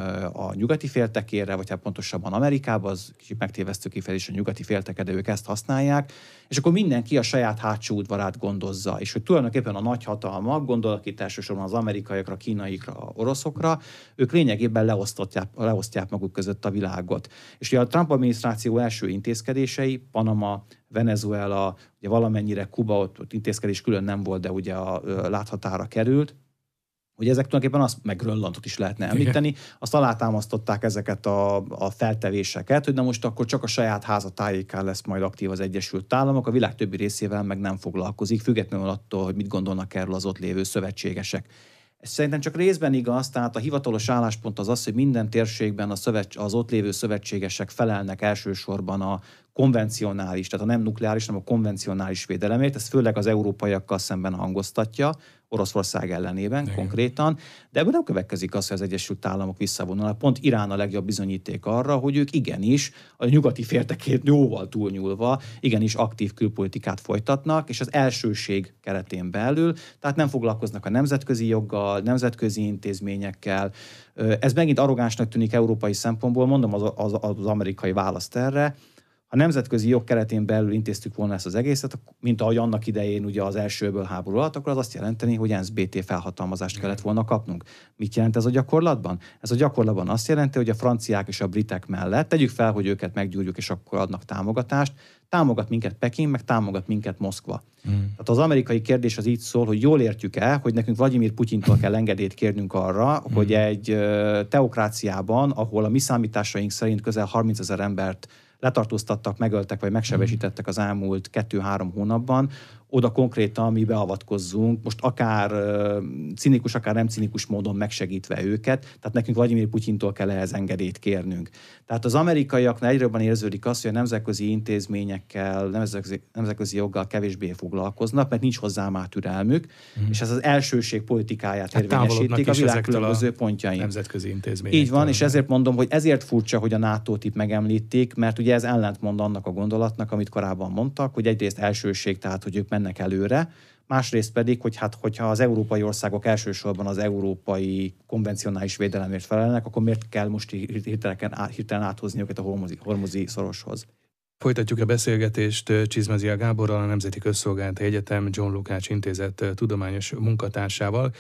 Speaker 4: a nyugati féltekére, vagy hát pontosabban Amerikába, az kicsit megtévesztő kifejezés a nyugati félteke, de ők ezt használják, és akkor mindenki a saját hátsó udvarát gondozza, és hogy tulajdonképpen a nagyhatalmak, gondolok itt elsősorban az amerikaiakra, kínaiakra, oroszokra, ők lényegében leosztják, leosztják maguk között a világot. És ugye a Trump adminisztráció első intézkedései, Panama, Venezuela, ugye valamennyire Kuba, ott, ott intézkedés külön nem volt, de ugye a, a láthatára került, hogy ezek tulajdonképpen azt, meg Grönlandot is lehetne említeni, igen. Azt alátámasztották ezeket a, a feltevéseket, hogy na most akkor csak a saját háza tájékán lesz majd aktív az Egyesült Államok, a világ többi részével meg nem foglalkozik, függetlenül attól, hogy mit gondolnak erről az ott lévő szövetségesek. Ez szerintem csak részben igaz, tehát a hivatalos álláspont az az, hogy minden térségben a szövets- az ott lévő szövetségesek felelnek elsősorban a konvencionális, tehát a nem nukleáris, hanem a konvencionális védelemért, ez főleg az európaiakkal szemben hangoztatja, Oroszország ellenében igen. Konkrétan, de ebből nem következik az, hogy az Egyesült Államok visszavonulnak. Pont Irán a legjobb bizonyíték arra, hogy ők igenis a nyugati féltekét jóval túlnyúlva, igenis aktív külpolitikát folytatnak, és az elsőség keretén belül, tehát nem foglalkoznak a nemzetközi joggal, nemzetközi intézményekkel. Ez megint arrogánsnak tűnik európai szempontból, mondom az, az, az amerikai választ erre. Ha nemzetközi jog keretén belül intéztük volna ezt az egészet, mint ahogy annak idején ugye az elsőből háború alatt, akkor az azt jelenteni, hogy E N S B T felhatalmazást kellett volna kapnunk. Mit jelent ez a gyakorlatban? Ez a gyakorlatban azt jelenti, hogy a franciák és a britek mellett tegyük fel, hogy őket meggyújtjuk, és akkor adnak támogatást. Támogat minket Peking, meg támogat minket Moszkva. Hmm. Tehát az amerikai kérdés az így szól, hogy jól értjük-e, hogy nekünk Vladimir Putyintól kell engedélyt kérnünk arra, hmm. hogy egy teokráciában, ahol a mi számításaink szerint közel harmincezer embert letartóztattak, megöltek, vagy megsebesítettek az elmúlt kettő-három hónapban, oda konkrétan mi beavatkozzunk, most akár uh, cinikus, akár nem cinikus módon megsegítve őket, tehát nekünk Vladimir Putyintól kell ehhez engedélyt kérnünk. Tehát az amerikaiaknál egyre jobban érződik az, hogy a nemzetközi intézményekkel, nemzetközi, nemzetközi joggal kevésbé foglalkoznak, mert nincs hozzá már türelmük, mm. és ez az elsőség politikáját hát érvényesítik a világ különböző pontjain.
Speaker 3: Nemzetközi intézmények.
Speaker 4: Így van, és ezért mondom, hogy ezért furcsa, hogy a nátót itt megemlítik, mert ugye ez ellentmond annak a gondolatnak, amit korábban mondtak, hogy egyrészt elsőség, tehát hogy ők mennek előre, másrészt pedig, hogy hát, hogyha az európai országok elsősorban az európai konvencionális védelemért felelnek, akkor miért kell most hirtelen, hirtelen áthozni őket a hormozi, hormozi szoroshoz?
Speaker 3: Folytatjuk a beszélgetést Csizmadia Gáborral, a Nemzeti Közszolgálati Egyetem John Lukács Intézet tudományos munkatársával,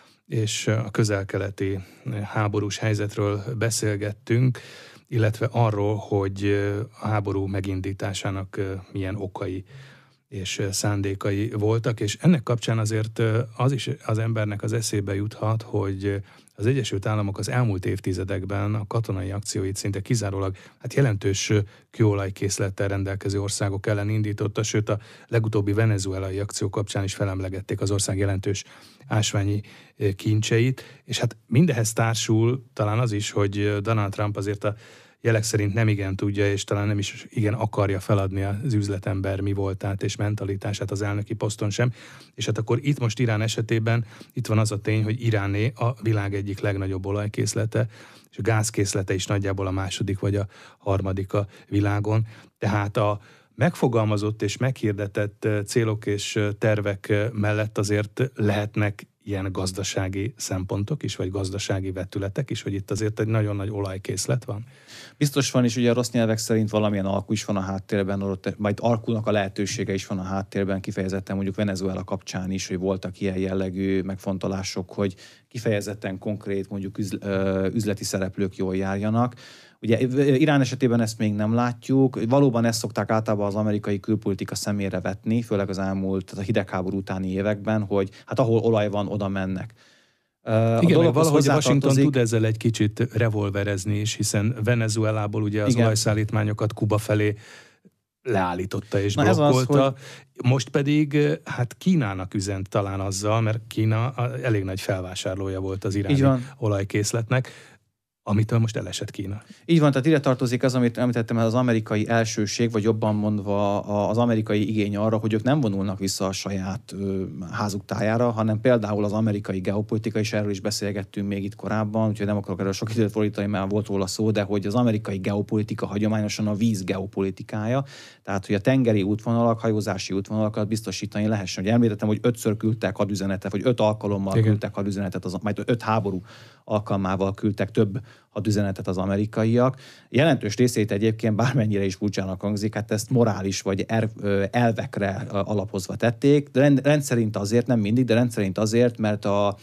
Speaker 3: és a közel-keleti háborús helyzetről beszélgettünk, illetve arról, hogy a háború megindításának milyen okai és szándékai voltak, és ennek kapcsán azért az is az embernek az eszébe juthat, hogy az Egyesült Államok az elmúlt évtizedekben a katonai akcióit szinte kizárólag hát jelentős kőolajkészlettel rendelkező országok ellen indította, sőt a legutóbbi venezuelai akció kapcsán is felemlegették az ország jelentős ásványi kincseit, és hát mindehhez társul talán az is, hogy Donald Trump azért a jelek szerint nem igen tudja, és talán nem is igen akarja feladni az üzletember mi voltát és mentalitását az elnöki poszton sem. És hát akkor itt most Irán esetében itt van az a tény, hogy Iráné a világ egyik legnagyobb olajkészlete, és a gázkészlete is nagyjából a második vagy a harmadik a világon. Tehát a megfogalmazott és meghirdetett célok és tervek mellett azért lehetnek ilyen gazdasági szempontok is, vagy gazdasági vetületek is, hogy itt azért egy nagyon nagy olajkészlet van?
Speaker 4: Biztos van, és ugye a rossz nyelvek szerint valamilyen alkú is van a háttérben, ott, majd alkúnak a lehetősége is van a háttérben, kifejezetten mondjuk Venezuela kapcsán is, hogy voltak ilyen jellegű megfontolások, hogy kifejezetten konkrét mondjuk üzleti szereplők jól járjanak. Ugye Irán esetében ezt még nem látjuk. Valóban ezt szokták általában az amerikai külpolitika szemére vetni, főleg az elmúlt, a hidegháború utáni években, hogy hát ahol olaj van, oda mennek.
Speaker 3: A Igen, meg valahogy Washington tud ezzel egy kicsit revolverezni is, hiszen Venezuelából ugye az Igen. olajszállítmányokat Kuba felé leállította és Na blokkolta. Az, hogy... Most pedig hát Kínának üzent talán azzal, mert Kína elég nagy felvásárlója volt az iráni olajkészletnek, amitől most elesett Kína.
Speaker 4: Így van, tehát ide tartozik az, amit említettem, az amerikai elsőség, vagy jobban mondva az amerikai igény arra, hogy ők nem vonulnak vissza a saját ö, házuk tájára, hanem például az amerikai geopolitika, és erről is beszélgettünk még itt korábban, úgyhogy nem akarok erről sok időt fordítani, mert volt róla szó, de hogy az amerikai geopolitika hagyományosan a víz geopolitikája, tehát hogy a tengeri útvonalak, hajózási útvonalakat biztosítani lehessen. Ugye említettem, hogy ötször küldtek hadüzenetet, vagy öt alkalommal Igen. küldtek hadüzenetet, az, majd öt háború alkalmával küldtek több hadüzenetet az amerikaiak. Jelentős részét egyébként bármennyire is furcsának hangzik, hát ezt morális vagy elvekre alapozva tették, de rendszerint azért, nem mindig, de rendszerint azért, mert a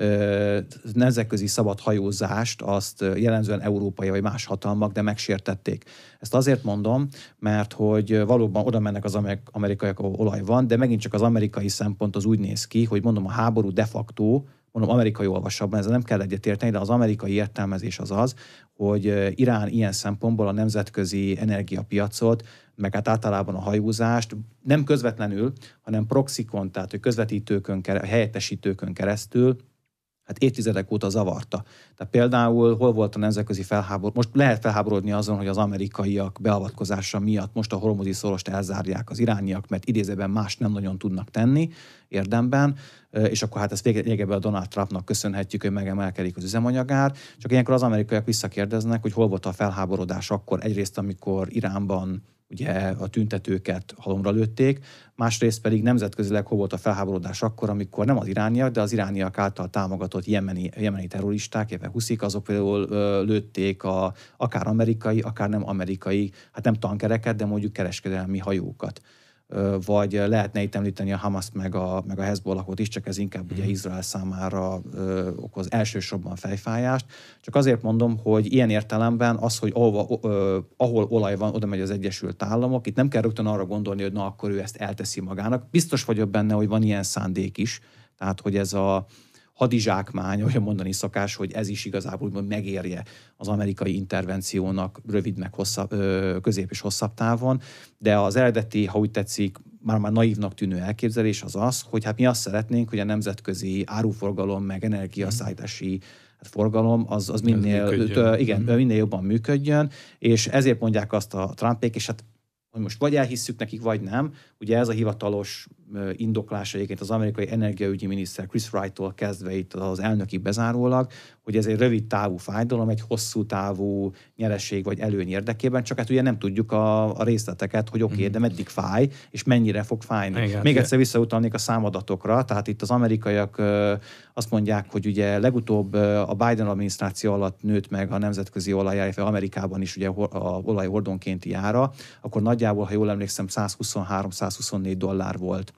Speaker 4: nemzetközi szabad hajózást azt jellemzően európai vagy más hatalmak, de megsértették. Ezt azért mondom, mert hogy valóban oda mennek az amerikaiak, ahol olaj van, de megint csak az amerikai szempont az úgy néz ki, hogy mondom, a háború de facto, mondom, amerikai olvasatban, ezzel nem kell egyetérteni, de az amerikai értelmezés az az, hogy Irán ilyen szempontból a nemzetközi energiapiacot, meg hát általában a hajózást nem közvetlenül, hanem proxikon, tehát hogy közvetítőkön, helyettesítőkön keresztül hát évtizedek óta zavarta. Tehát például hol volt a nemzetközi felháború, most lehet felháborodni azon, hogy az amerikaiak beavatkozása miatt most a hormuzi szorost elzárják az irániak, mert idézőben más nem nagyon tudnak tenni érdemben, és akkor hát ezt végében a Donald Trumpnak köszönhetjük, hogy megemelkedik az üzemanyagár. Csak ilyenkor az amerikaiak visszakérdeznek, hogy hol volt a felháborodás akkor, egyrészt amikor Iránban ugye a tüntetőket halomra lőtték, másrészt pedig nemzetközileg hol volt a felháborodás akkor, amikor nem az irániak, de az irániak által támogatott jemeni, jemeni terroristák, éve huszik, azok például ö, lőtték a, akár amerikai, akár nem amerikai, hát nem tankereket, de mondjuk kereskedelmi hajókat. Ö, vagy lehetne itt említeni a Hamaszt meg a, meg a Hezbollahot is, csak ez inkább ugye Izrael számára ö, okoz elsősorban fejfájást. Csak azért mondom, hogy ilyen értelemben az, hogy ahol, ö, ahol olaj van, oda megy az Egyesült Államok, itt nem kell rögtön arra gondolni, hogy na, akkor ő ezt elteszi magának. Biztos vagyok benne, hogy van ilyen szándék is, tehát hogy ez a hadizsákmány, olyan mondani szokás, hogy ez is igazából úgymond megérje az amerikai intervenciónak rövid, meg hosszabb, közép és hosszabb távon, de az eredeti, ha úgy tetszik, már-már naívnak tűnő elképzelés az az, hogy hát mi azt szeretnénk, hogy a nemzetközi áruforgalom, meg energiaszállítási forgalom az, az minél, tő, igen, mm. minél jobban működjön, és ezért mondják azt a Trumpék, és hát hogy most vagy elhisszük nekik, vagy nem. Ugye ez a hivatalos indoklás egyébként az amerikai energiaügyi miniszter Chris Wright-tól kezdve itt az elnökig bezárólag, hogy ez egy rövid távú fájdalom, egy hosszú távú nyereség vagy előny érdekében, csak hát ugye nem tudjuk a, a részleteket, hogy oké, okay, de meddig fáj, és mennyire fog fájni. Igen, Még egyszer visszautalnék a számadatokra, tehát itt az amerikaiak ö, azt mondják, hogy ugye legutóbb ö, a Biden adminisztráció alatt nőtt meg a nemzetközi olajár, Amerikában is ugye a olaj hordonkénti ára, akkor nagyjából, ha jól emlékszem, százhuszonhárom-százhuszonnégy dollár volt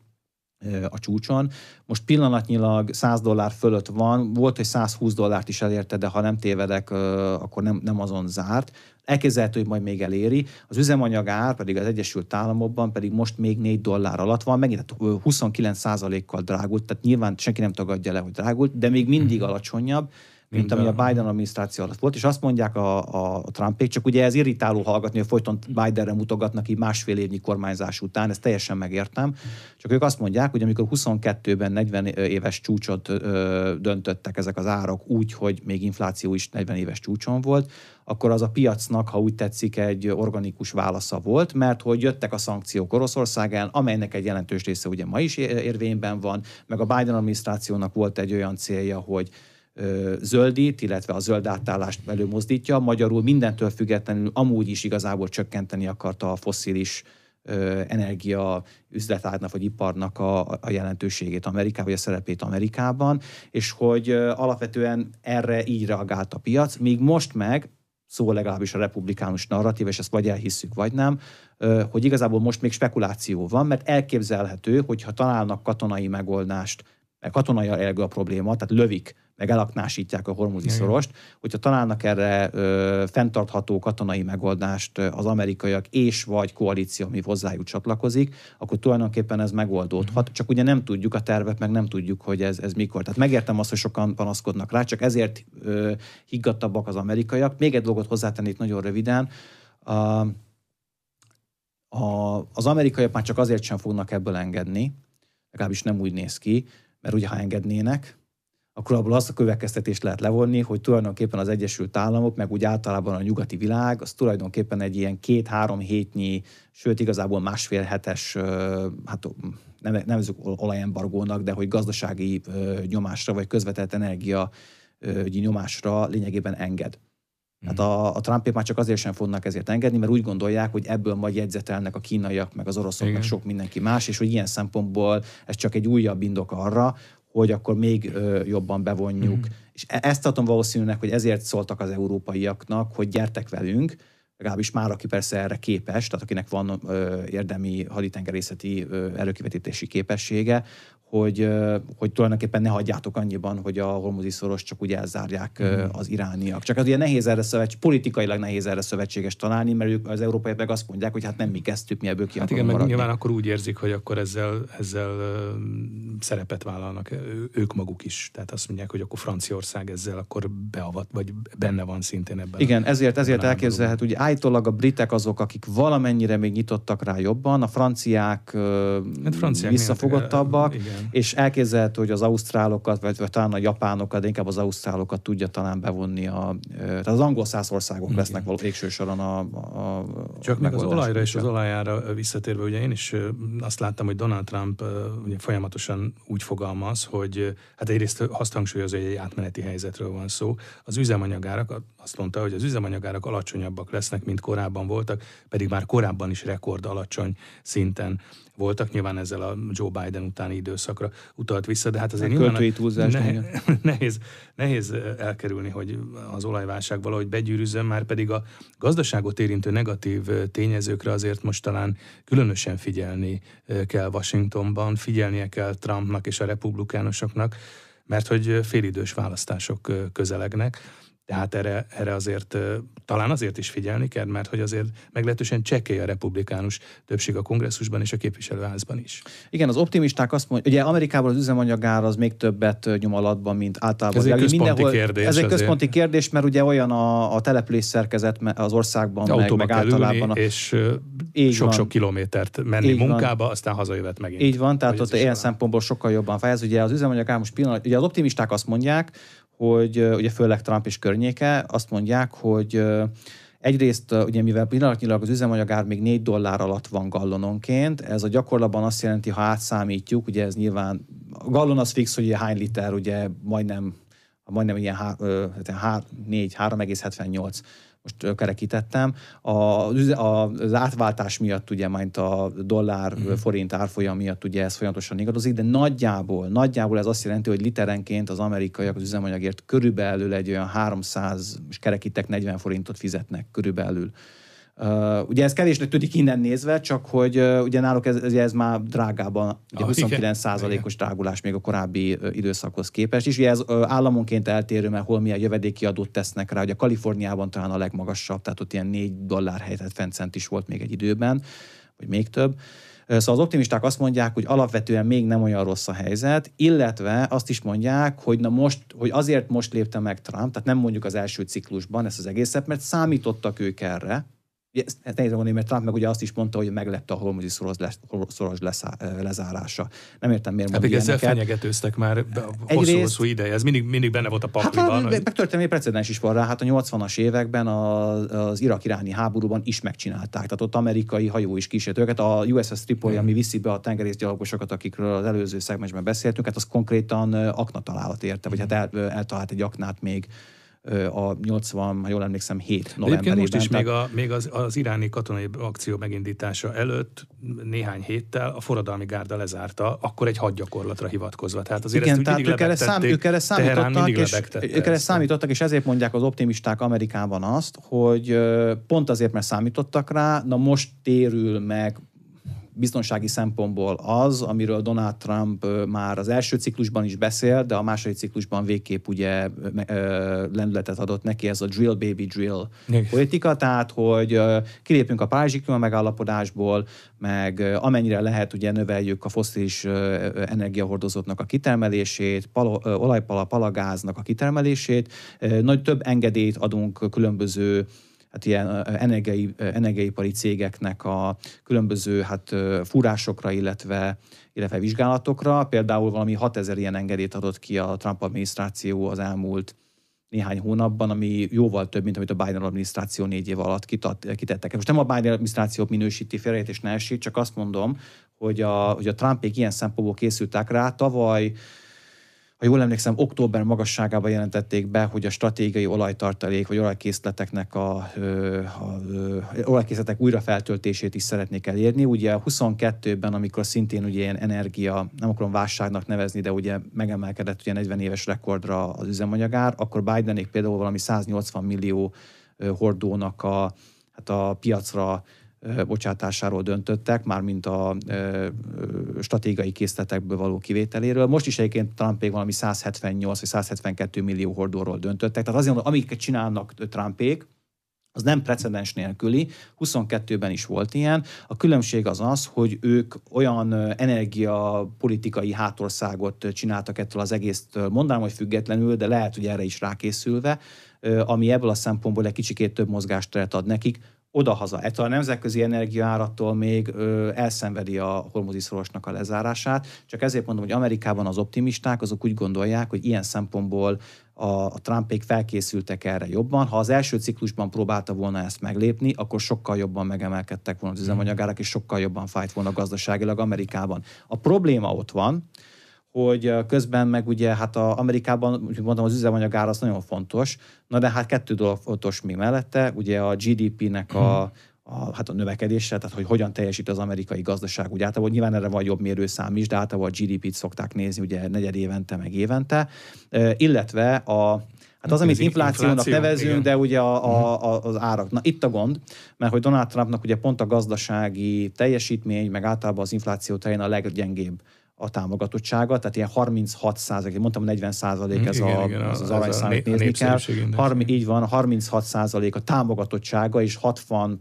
Speaker 4: a csúcson. Most pillanatnyilag száz dollár fölött van, volt, hogy százhúsz dollárt is elérte, de ha nem tévedek, akkor nem, nem azon zárt. Elképzelhető, hogy majd még eléri. Az üzemanyag ár pedig az Egyesült Államokban pedig most még négy dollár alatt van, megint huszonkilenc százalékkal drágult, tehát nyilván senki nem tagadja le, hogy drágult, de még mindig hmm. alacsonyabb, mint ami a Biden adminisztráció alatt volt, és azt mondják a, a Trumpék, csak ugye ez irritáló hallgatni, hogy folyton Bidenre mutogatnak így másfél évnyi kormányzás után, ezt teljesen megértem, csak ők azt mondják, hogy amikor huszonkettőben negyven éves csúcsot ö, döntöttek ezek az árak úgy, hogy még infláció is negyven éves csúcson volt, akkor az a piacnak, ha úgy tetszik, egy organikus válasza volt, mert hogy jöttek a szankciók Oroszország ellen, amelynek egy jelentős része ugye ma is érvényben van, meg a Biden adminisztrációnak volt egy olyan célja, hogy zöldít, illetve a zöld átállást előmozdítja. Magyarul mindentől függetlenül amúgy is igazából csökkenteni akarta a fosszilis energia üzletágnak vagy iparnak a, a jelentőségét Amerikában, vagy a szerepét Amerikában, és hogy alapvetően erre így reagált a piac, míg most meg, szó legalábbis a republikánus narratív, és ezt vagy elhisszük, vagy nem, hogy igazából most még spekuláció van, mert elképzelhető, hogyha találnak katonai megoldást, katonai jellegű a probléma, tehát lövik, meg elaknásítják a hormuzi szorost, hogyha találnak erre ö, fenntartható katonai megoldást az amerikaiak és vagy koalíció, ami hozzájuk csatlakozik, akkor tulajdonképpen ez megoldódhat. Csak ugye nem tudjuk a tervet, meg nem tudjuk, hogy ez, ez mikor. Tehát megértem azt, hogy sokan panaszkodnak rá, csak ezért ö, higgadtabbak az amerikaiak. Még egy dolgot hozzátennék nagyon röviden. A, a, az amerikaiak már csak azért sem fognak ebből engedni, legalábbis nem úgy néz ki, mert ugye ha engednének, akkor abból azt a következtetést lehet levonni, hogy tulajdonképpen az Egyesült Államok, meg úgy általában a nyugati világ, az tulajdonképpen egy ilyen két-három hétnyi, sőt igazából másfél hetes, hát nem nevezzük olajembargónak, de hogy gazdasági nyomásra, vagy közvetett energia nyomásra lényegében enged. Hát a, a Trumpék már csak azért sem fognak ezért engedni, mert úgy gondolják, hogy ebből majd jegyzetelnek a kínaiak, meg az oroszok, meg sok mindenki más, és hogy ilyen szempontból ez csak egy újabb indok arra, hogy akkor még ö, jobban bevonjuk. Mm. És ezt tartom valószínűleg, hogy ezért szóltak az európaiaknak, hogy gyertek velünk, legalábbis már aki persze erre képes, tehát akinek van ö, érdemi haditengerészeti ö, előkivetítési képessége, hogy, ö, hogy tulajdonképpen ne hagyjátok annyiban, hogy a hormuzi szoros csak úgy elzárják ö, az irániak. Csak az ugye nehéz erre szövetség, politikailag nehéz erre szövetséges találni, mert ők, az európaiak meg azt mondják, hogy hát nem mi kezdtük, mi ebből ki
Speaker 3: hát
Speaker 4: akarunk
Speaker 3: igen,
Speaker 4: maradni.
Speaker 3: Nyilván akkor úgy érzik, hogy akkor ezzel, ezzel ö, szerepet vállalnak ők maguk is. Tehát azt mondják, hogy akkor Franciaország ezzel akkor beavat, vagy benne van szintén ebben.
Speaker 4: Igen, ezért, ezért elképzelhető, hogy állítólag a britek azok, akik valamennyire még nyitottak rá jobban, a franciák, hát franciák visszafogottabbak, és elképzelhető, hogy az ausztrálokat, vagy, vagy talán a japánokat, de inkább az ausztrálokat tudja talán bevonni a... Tehát az angol-szász országok igen. lesznek való végső soron a, a
Speaker 3: Csak még az olajra és az olajára visszatérve, ugye én is azt láttam, hogy Donald Trump ugye folyamatosan úgy fogalmaz, hogy hát egyrészt azt hangsúlyozza, hogy egy átmeneti helyzetről van szó. Az üzemanyagárak, azt mondta, hogy az üzemanyagárak alacsonyabbak lesznek, mint korábban voltak, pedig már korábban is rekord alacsony szinten voltak, nyilván ezzel a Joe Biden utáni időszakra utalt vissza, de hát azért nyilván ne, nehéz, nehéz elkerülni, hogy az olajválság valahogy begyűrűzzön, már pedig a gazdaságot érintő negatív tényezőkre azért most talán különösen figyelni kell Washingtonban, figyelnie kell Trumpnak és a republikánusoknak, mert hogy félidős választások közelegnek. Tehát erre, erre azért talán azért is figyelni kell, mert hogy azért meglehetősen csekély a republikánus többség a kongresszusban és a képviselőházban is.
Speaker 4: Igen, az optimisták azt mondják, ugye Amerikában az üzemanyagár az még többet nyom alatban, mint általában.
Speaker 3: Ez egy központi
Speaker 4: mindenhol,
Speaker 3: kérdés.
Speaker 4: Ez egy
Speaker 3: azért.
Speaker 4: központi kérdés, mert ugye olyan a, a település szerkezet az országban, meg, meg általában.
Speaker 3: A... és sok-sok kilométert menni így munkába, van. Aztán hazajövet megint.
Speaker 4: Így van, tehát ott ilyen szempontból sokkal jobban fejez. Ugye az üzemanyagár most pillanat, ugye az optimisták azt mondják, hogy ugye főleg Trump és környéke azt mondják, hogy egyrészt, ugye mivel pillanatnyilag az üzemanyagár még négy dollár alatt van gallononként, ez a gyakorlatban azt jelenti, ha átszámítjuk, ugye ez nyilván, a gallon az fix, hogy hány liter, ugye majdnem, majdnem ilyen négy, három egész hetvennyolc most kerekítettem. Az, az átváltás miatt, ugye, majd a dollár-forint árfolyam miatt ugye ez folyamatosan igazodik, de nagyjából, nagyjából ez azt jelenti, hogy literenként az amerikaiak az üzemanyagért körülbelül egy olyan háromszáz, és kerekítek negyven forintot fizetnek körülbelül. Uh, ugye ez kevésnek tűnik innen nézve, csak hogy uh, ugye náluk ez, ez, ez már drágában, ugye ah, huszonkilenc százalékos drágulás még a korábbi uh, időszakhoz képest. És ugye ez uh, államonként eltérő, mert hol milyen jövedéki adót tesznek rá, ugye Kaliforniában talán a legmagasabb, tehát ott ilyen négy dollár hetven cent is volt még egy időben, vagy még több. Szóval az optimisták azt mondják, hogy alapvetően még nem olyan rossz a helyzet, illetve azt is mondják, hogy na most, hogy azért most lépte meg Trump, tehát nem mondjuk az első ciklusban ezt az egészet, mert számítottak ők erre. Ezt nehéz mondani, mert Trump meg ugye azt is mondta, hogy meglett a hormuzi szoros, lesz, szoros leszá, lezárása. Nem értem, miért
Speaker 3: mondja hát ezzel fenyegetőztek már hosszú-hosszú ideje. Ez mindig, mindig benne volt a pakliban. Hát,
Speaker 4: hogy... Megtörténelmi precedens is van rá. Hát a nyolcvanas években az, az irak-iráni háborúban is megcsinálták. Tehát ott amerikai hajó is kísért őket. A U S S Tripoli, ami viszi be a tengerészgyalogosokat, akikről az előző szegmensben beszéltünk, hát az konkrétan aknatalálat érte, vagy hát el, eltalált egy aknát még a nyolcvan, ha jól emlékszem, hét novemberében.
Speaker 3: Egyébként most is még, a, még az, az iráni katonai akció megindítása előtt néhány héttel a forradalmi gárda lezárta, akkor egy hadgyakorlatra hivatkozva. Tehát azért
Speaker 4: igen,
Speaker 3: ezt
Speaker 4: tehát ők erre, szám, ők erre számítottak, és, ők erre számítottak, és ezért mondják az optimisták Amerikában azt, hogy pont azért, mert számítottak rá, na most térül meg biztonsági szempontból az, amiről Donald Trump már az első ciklusban is beszélt, de a második ciklusban végképp ugye lendületet adott neki, ez a drill baby drill igen. politika, tehát hogy kilépünk a párizsi klímamegállapodásból, meg amennyire lehet ugye növeljük a fosszilis energiahordozóknak a kitermelését, palo, olajpala, palagáznak a kitermelését, nagy több engedélyt adunk különböző hát ilyen energiai, energiaipari cégeknek a különböző hát fúrásokra, illetve, illetve vizsgálatokra. Például valami hatezer ilyen engedélyt adott ki a Trump adminisztráció az elmúlt néhány hónapban, ami jóval több, mint amit a Biden adminisztráció négy év alatt kitettek. Most nem a Biden adminisztrációt minősíti félrejét és ne esít, csak azt mondom, hogy a, hogy a Trumpék ilyen szempontból készültek rá. Tavaly, ha jól emlékszem, október magasságában jelentették be, hogy a stratégiai olajtartalék vagy olajkészleteknek a, a, a olajkészletek újrafeltöltését is szeretnék elérni. Ugye a huszonkettőben, amikor szintén ugye ilyen energia, nem akarom válságnak nevezni, de ugye megemelkedett ugye negyven éves rekordra az üzemanyagár, akkor Bidenék például valami száznyolcvan millió hordónak a, hát a piacra bocsátásáról döntöttek, mármint a ö, stratégiai készletekből való kivételéről. Most is egyébként Trumpék valami százhetvennyolc vagy százhetvenkettő millió hordóról döntöttek. Tehát azért, amiket csinálnak Trumpék, az nem precedens nélküli, huszonkettőben is volt ilyen. A különbség az az, hogy ők olyan energiapolitikai hátországot csináltak ettől az egésztől, mondanám, hogy függetlenül, de lehet, hogy erre is rákészülve, ami ebből a szempontból egy kicsikét több mozgásteret ad nekik, odahaza. Ettől a nemzetközi energiaárattól még ö, elszenvedi a Hormuzi-szorosnak a lezárását. Csak ezért mondom, hogy Amerikában az optimisták azok úgy gondolják, hogy ilyen szempontból a, a Trumpék felkészültek erre jobban. Ha az első ciklusban próbálta volna ezt meglépni, akkor sokkal jobban megemelkedtek volna az üzemanyagárak, és sokkal jobban fájt volna gazdaságilag Amerikában. A probléma ott van, hogy közben meg ugye hát a Amerikában, úgy mondom, az üzemanyagár az nagyon fontos, na de hát kettő dolog fontos még mellette, ugye a gé dé pé-nek a, a, hát a növekedése, tehát hogy hogyan teljesít az amerikai gazdaság, ugye általában nyilván erre van jobb mérőszám is, de általában a gé dé pét szokták nézni ugye negyed évente, meg évente, uh, illetve a Hát az, amit inflációnak infláció, nevezünk, igen. De ugye a, a, a, az árak. Na itt a gond, mert hogy Donald Trumpnak ugye pont a gazdasági teljesítmény, meg általában az infláció terén a leggyengébb a támogatottsága, tehát ilyen harminchat százalék, mondtam negyven százalék ez, igen, a, igen, az, az aranyszám, amit nézni kell. Harmi, így van, harminchat százalék a támogatottsága, és hatvanhat,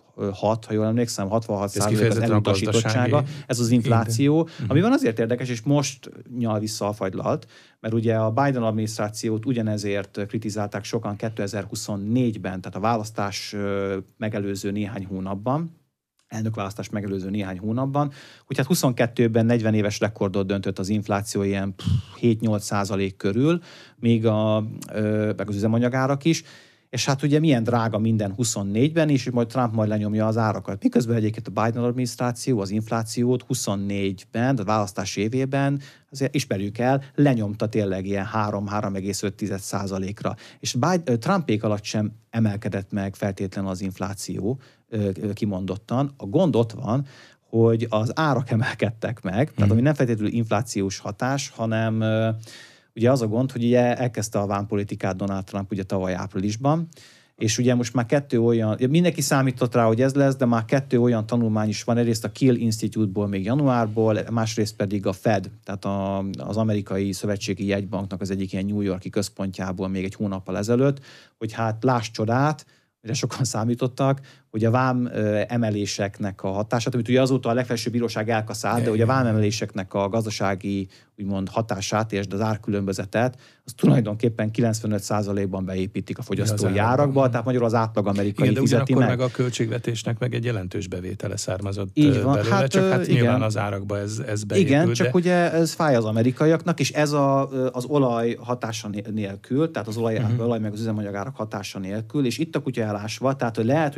Speaker 4: ha jól emlékszem, hatvanhat százalék az elutasítottsága. Ez az infláció, ami van azért érdekes, és most nyal vissza a fagylalt, mert ugye a Biden adminisztrációt ugyanezért kritizálták sokan kétezer-huszonnégyben, tehát a választás megelőző néhány hónapban, elnökválasztást megelőző néhány hónapban, hogy hát huszonkettőben negyven éves rekordot döntött az infláció ilyen hét-nyolc százalék körül, még a, ö, meg az üzemanyagárak is, és hát ugye milyen drága minden huszonnégyben is, és majd Trump majd lenyomja az árakat. Miközben egyébként a Biden adminisztráció az inflációt huszonnégyben, a választás évében, azért ismerjük el, lenyomta tényleg ilyen három-három egész öt százalékra. És Biden, Trumpék alatt sem emelkedett meg feltétlenül az infláció kimondottan. A gond ott van, hogy az árak emelkedtek meg, tehát ami nem feltétlenül inflációs hatás, hanem ugye az a gond, hogy ugye elkezdte a vámpolitikát Donald Trump ugye tavaly áprilisban, és ugye most már kettő olyan, mindenki számított rá, hogy ez lesz, de már kettő olyan tanulmány is van, egyrészt a Kiel Institute-ból még januárból, másrészt pedig a Fed, tehát a, az amerikai szövetségi jegybanknak az egyik ilyen New Yorki központjából még egy hónappal ezelőtt, hogy hát láss csodát, mire sokan számítottak, hogy a vám emeléseknek a hatását, amit ugye azóta a legfelsőbb bíróság elkaszált, de ugye a vám emeléseknek a gazdasági úgymond hatását és az árkülönbözetet, az tulajdonképpen kilencvenöt százalékban beépítik a fogyasztói árakba, tehát magyarul az átlag amerikai
Speaker 3: igen,
Speaker 4: fizeti meg.
Speaker 3: meg a költségvetésnek meg egy jelentős bevétele származott
Speaker 4: így van,
Speaker 3: belőle,
Speaker 4: hát,
Speaker 3: csak hát
Speaker 4: igen.
Speaker 3: nyilván az árakba ez, ez beépül.
Speaker 4: Igen,
Speaker 3: de...
Speaker 4: csak ugye ez fáj az amerikaiaknak, és ez a, az olaj hatása nélkül, tehát az olaj, uh-huh. olaj meg az üzemanyagárak hatása nélkül, és itt a kutya elásva, tehát hogy lehet, hogy optimisták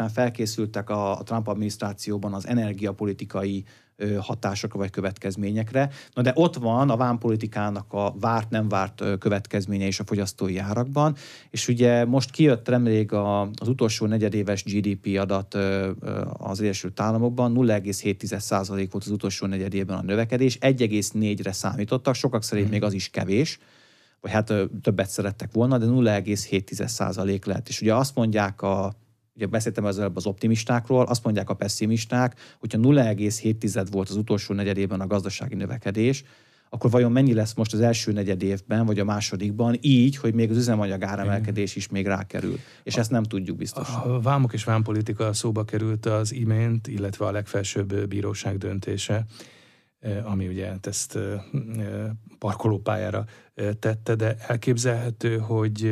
Speaker 4: tisztán felkészültek a, a Trump adminisztrációban az energiapolitikai hatásokra vagy következményekre. Na de ott van a vámpolitikának a várt-nem várt következménye is a fogyasztói árakban, és ugye most kijött nemrég az utolsó negyedéves gé dé pé adat az Egyesült Államokban, nulla egész hét százalék volt az utolsó negyedében a növekedés, egy egész négyre számítottak, sokak szerint még az is kevés, vagy hát többet szerettek volna, de nulla egész hét százalék lett. És ugye azt mondják a Ugye beszéltem ezzel az optimistákról, azt mondják a pesszimisták, hogyha nulla egész hét volt az utolsó negyedében a gazdasági növekedés, akkor vajon mennyi lesz most az első negyedévben, vagy a másodikban, így, hogy még az üzemanyag áremelkedés is még rákerül. És ezt nem tudjuk biztosan.
Speaker 3: A vámok és vámpolitika szóba került az imént, illetve a legfelsőbb bíróság döntése, ami ugye ezt parkolópályára tette, de elképzelhető, hogy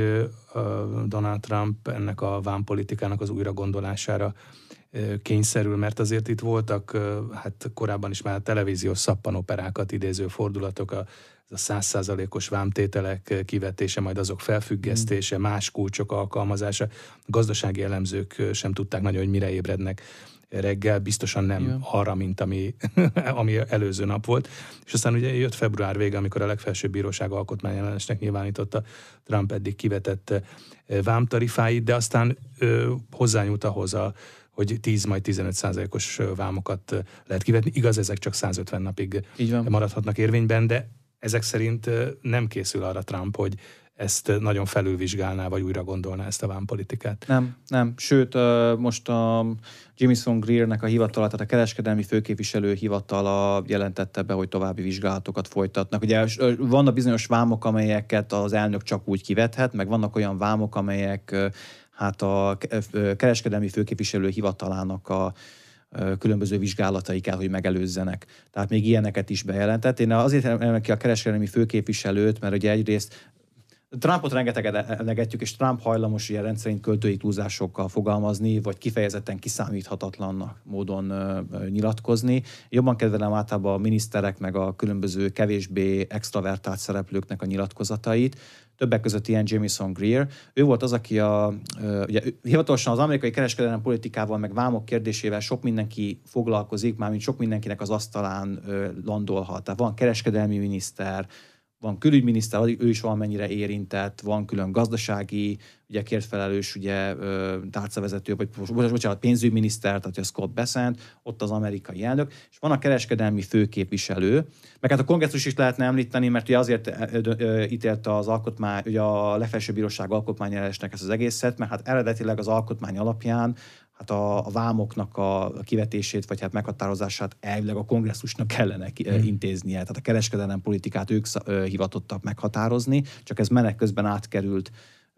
Speaker 3: Donald Trump ennek a vámpolitikának az újragondolására kényszerül, mert azért itt voltak, hát korábban is már televíziós szappanoperákat idéző fordulatok, a a száz százalékos vámtételek kivetése, majd azok felfüggesztése, más kulcsok alkalmazása. A gazdasági elemzők sem tudták nagyon, hogy mire ébrednek reggel, biztosan nem Igen. arra, mint ami, ami előző nap volt. És aztán ugye jött február vége, amikor a legfelsőbb bíróság alkotmányellenesnek nyilvánította Trump eddig kivetett vámtarifáit, de aztán ö, hozzányúlt ahhoz, a, hogy tíz, majd tizenöt százalékos vámokat lehet kivetni. Igaz, ezek csak száz ötven napig maradhatnak érvényben, de ezek szerint nem készül arra Trump, hogy ezt nagyon felülvizsgálná, vagy újra gondolná ezt a vámpolitikát.
Speaker 4: Nem, nem. Sőt, most a Jamieson Greernek a hivatala, tehát a kereskedelmi főképviselő hivatala jelentette be, hogy további vizsgálatokat folytatnak. Ugye vannak bizonyos vámok, amelyeket az elnök csak úgy kivethet, meg vannak olyan vámok, amelyek hát a kereskedelmi főképviselő hivatalának a különböző vizsgálatai kell, hogy megelőzzenek. Tehát még ilyeneket is bejelentett. Én azért emelem ki a kereskedelmi főképviselőt, mert ugye egyrészt Trumpot rengeteget elegetjük, és Trump hajlamos ilyen rendszerint költői túlzásokkal fogalmazni, vagy kifejezetten kiszámíthatatlannak módon ö, ö, nyilatkozni. Jobban kedvelem általában a miniszterek, meg a különböző kevésbé extravertált szereplőknek a nyilatkozatait. Többek között ilyen Jamieson Greer. Ő volt az, aki a, ö, ugye, hivatalosan az amerikai kereskedelmi politikával, meg vámok kérdésével sok mindenki foglalkozik, mármint sok mindenkinek az asztalán ö, landolhat. Tehát van kereskedelmi miniszter, van külügyminiszter, ő is valamennyire érintett, van külön gazdasági, ugye kértfelelős, ugye tárcavezető, vagy bocsánat, pénzügyminiszter, tehát a Scott Bessent, ott az amerikai elnök, és van a kereskedelmi főképviselő, meg hát a kongresszus is lehetne említeni, mert ugye azért ítélte az alkotmány, ugye a legfelsőbb bíróság alkotmányellenesnek ezt az egészet, mert hát eredetileg az alkotmány alapján hát a, a vámoknak a kivetését, vagy hát meghatározását elvileg a kongresszusnak kellene hmm. intéznie. Tehát a kereskedelem politikát ők hivatottak meghatározni, csak ez menet közben átkerült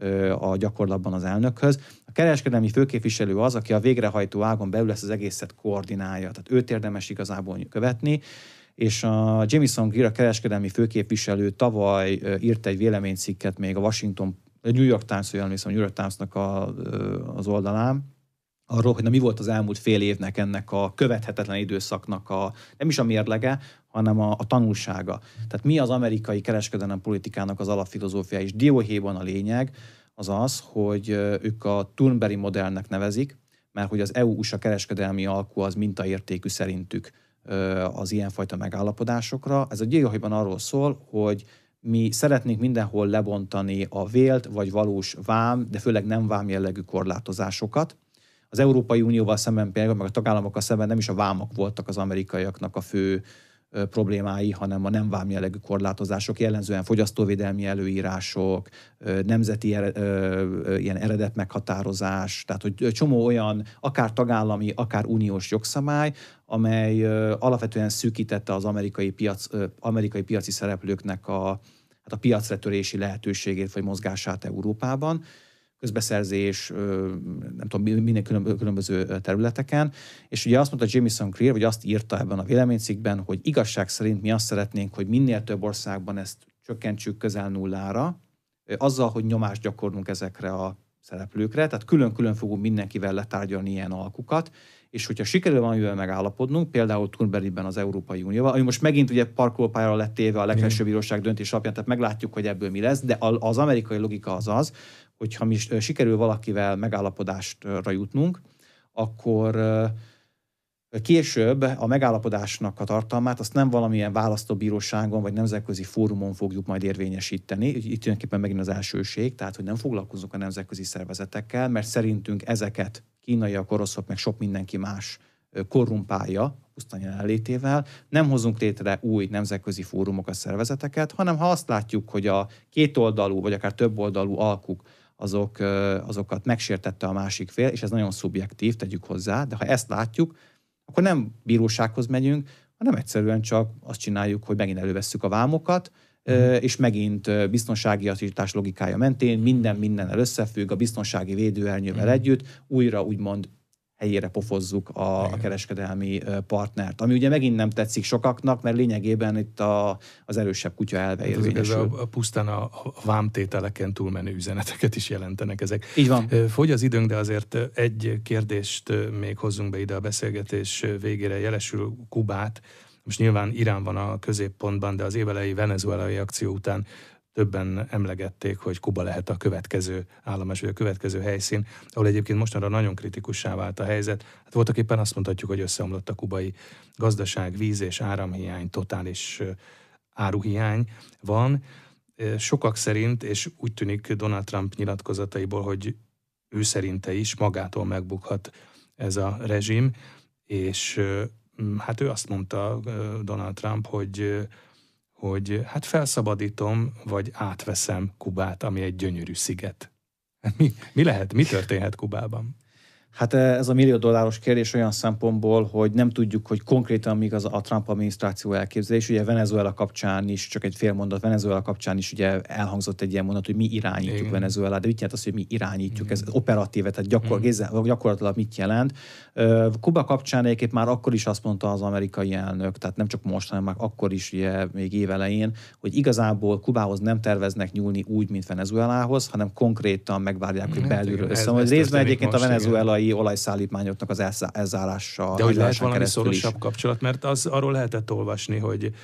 Speaker 4: a gyakorlatban az elnökhöz. A kereskedelmi főképviselő az, aki a végrehajtó ágon belül ezt az egészet koordinálja. Tehát őt érdemes igazából követni, és a Jamieson Greer, a kereskedelmi főképviselő tavaly írt egy véleménycikket még a Washington, a New York Times, jól emlékszem, a New York Timesnak a, az oldalán, arról, hogy na mi volt az elmúlt fél évnek ennek a követhetetlen időszaknak a, nem is a mérlege, hanem a, a tanulsága. Tehát mi az amerikai kereskedelem politikának az alapfilozófia, és dióhéjban a lényeg az az, hogy ők a Turnberry modellnek nevezik, mert hogy az é u-u es á kereskedelmi alkú az mintaértékű szerintük az ilyenfajta megállapodásokra. Ez a dióhéjban arról szól, hogy mi szeretnénk mindenhol lebontani a vélt vagy valós vám, de főleg nem vám jellegű korlátozásokat. Az Európai Unióval szemben például, meg a tagállamokkal szemben nem is a vámok voltak az amerikaiaknak a fő ö, problémái, hanem a nem vám jellegű korlátozások, jellemzően fogyasztóvédelmi előírások, ö, nemzeti ere, ö, ö, ilyen eredet meghatározás, tehát hogy csomó olyan akár tagállami, akár uniós jogszabály, amely ö, alapvetően szűkítette az amerikai, piac, ö, amerikai piaci szereplőknek a, hát a piacretörési lehetőségét vagy mozgását Európában, közbeszerzés, nem tudom, minden különböző területeken. És ugye azt mondta Jamieson Greer, vagy azt írta ebben a véleménycikkben, hogy igazság szerint mi azt szeretnénk, hogy minél több országban ezt csökkentsük közel nullára, azzal, hogy nyomást gyakorlunk ezekre a szereplőkre, tehát külön-külön fogunk mindenkivel letárgyalni ilyen alkukat, és hogyha sikerül valamivel megállapodnunk, például Turnberryben az Európai Unióval, ami most megint ugye parkolópályára lett téve a legfelsőbb bíróság döntés alapján, tehát meglátjuk, hogy ebből mi lesz, de az amerikai logika az az, hogyha mi sikerül valakivel megállapodásra jutnunk, akkor később a megállapodásnak a tartalmát azt nem valamilyen választóbíróságon vagy nemzetközi fórumon fogjuk majd érvényesíteni. Itt tulajdonképpen megint az elsőség, tehát hogy nem foglalkozunk a nemzetközi szervezetekkel, mert szerintünk ezeket kínaiak, oroszok, meg sok mindenki más korrumpálja pusztán jelenlétével. Nem hozunk létre új nemzetközi fórumokat, szervezeteket, hanem ha azt látjuk, hogy a kétoldalú vagy akár többoldalú alkuk azok, azokat megsértette a másik fél, és ez nagyon szubjektív, tegyük hozzá, de ha ezt látjuk, akkor nem bírósághoz megyünk, hanem egyszerűen csak azt csináljuk, hogy megint elővesszük a vámokat, mm. és megint biztonsági attiltás logikája mentén minden mindennel összefügg, a biztonsági védőernyővel mm. együtt, újra úgymond helyére pofozzuk a, a kereskedelmi partnert. Ami ugye megint nem tetszik sokaknak, mert lényegében itt a, az erősebb kutya elve érvényesül.
Speaker 3: Ez a, a pusztán a, a vámtételeken túlmenő üzeneteket is jelentenek ezek.
Speaker 4: Így van.
Speaker 3: Fogy az időnk, de azért egy kérdést még hozzunk be ide a beszélgetés végére. Jelesül Kubát. Most nyilván Irán van a középpontban, de az évelei venezuelai akció után többen emlegették, hogy Kuba lehet a következő állomás, vagy a következő helyszín, ahol egyébként mostanra nagyon kritikussá vált a helyzet. Hát voltak éppen azt mondhatjuk, hogy összeomlott a kubai gazdaság, víz és áramhiány, totális áruhiány van. Sokak szerint, és úgy tűnik Donald Trump nyilatkozataiból, hogy ő szerinte is magától megbukhat ez a rezsim, és hát ő azt mondta, Donald Trump, hogy hogy hát felszabadítom, vagy átveszem Kubát, ami egy gyönyörű sziget. Mi, mi lehet, mi történhet Kubában?
Speaker 4: Hát ez a millió dolláros kérdés olyan szempontból, hogy nem tudjuk, hogy konkrétan még az a Trump adminisztráció elképzelés. Ugye Venezuela kapcsán is, csak egy fél mondat, Venezuela kapcsán is ugye elhangzott egy ilyen mondat, hogy mi irányítjuk Igen. Venezuelát, de mit jelent az, hogy mi irányítjuk, Igen. ez operatíve, tehát gyakor, mm. gyakorlatilag mit jelent. Kuba kapcsán egyébként már akkor is azt mondta az amerikai elnök, tehát nem csak most, hanem már akkor is ugye még évelején, hogy igazából Kubához nem terveznek nyúlni úgy, mint Venezuelához, hanem konkrétan megvárják, hogy belülről összeomlik. Részben egyébként a venezuelai olajszállítmányoknak az elzárása.
Speaker 3: De hogy lehet valami szorosabb is. kapcsolat, mert az arról lehetett olvasni, hogy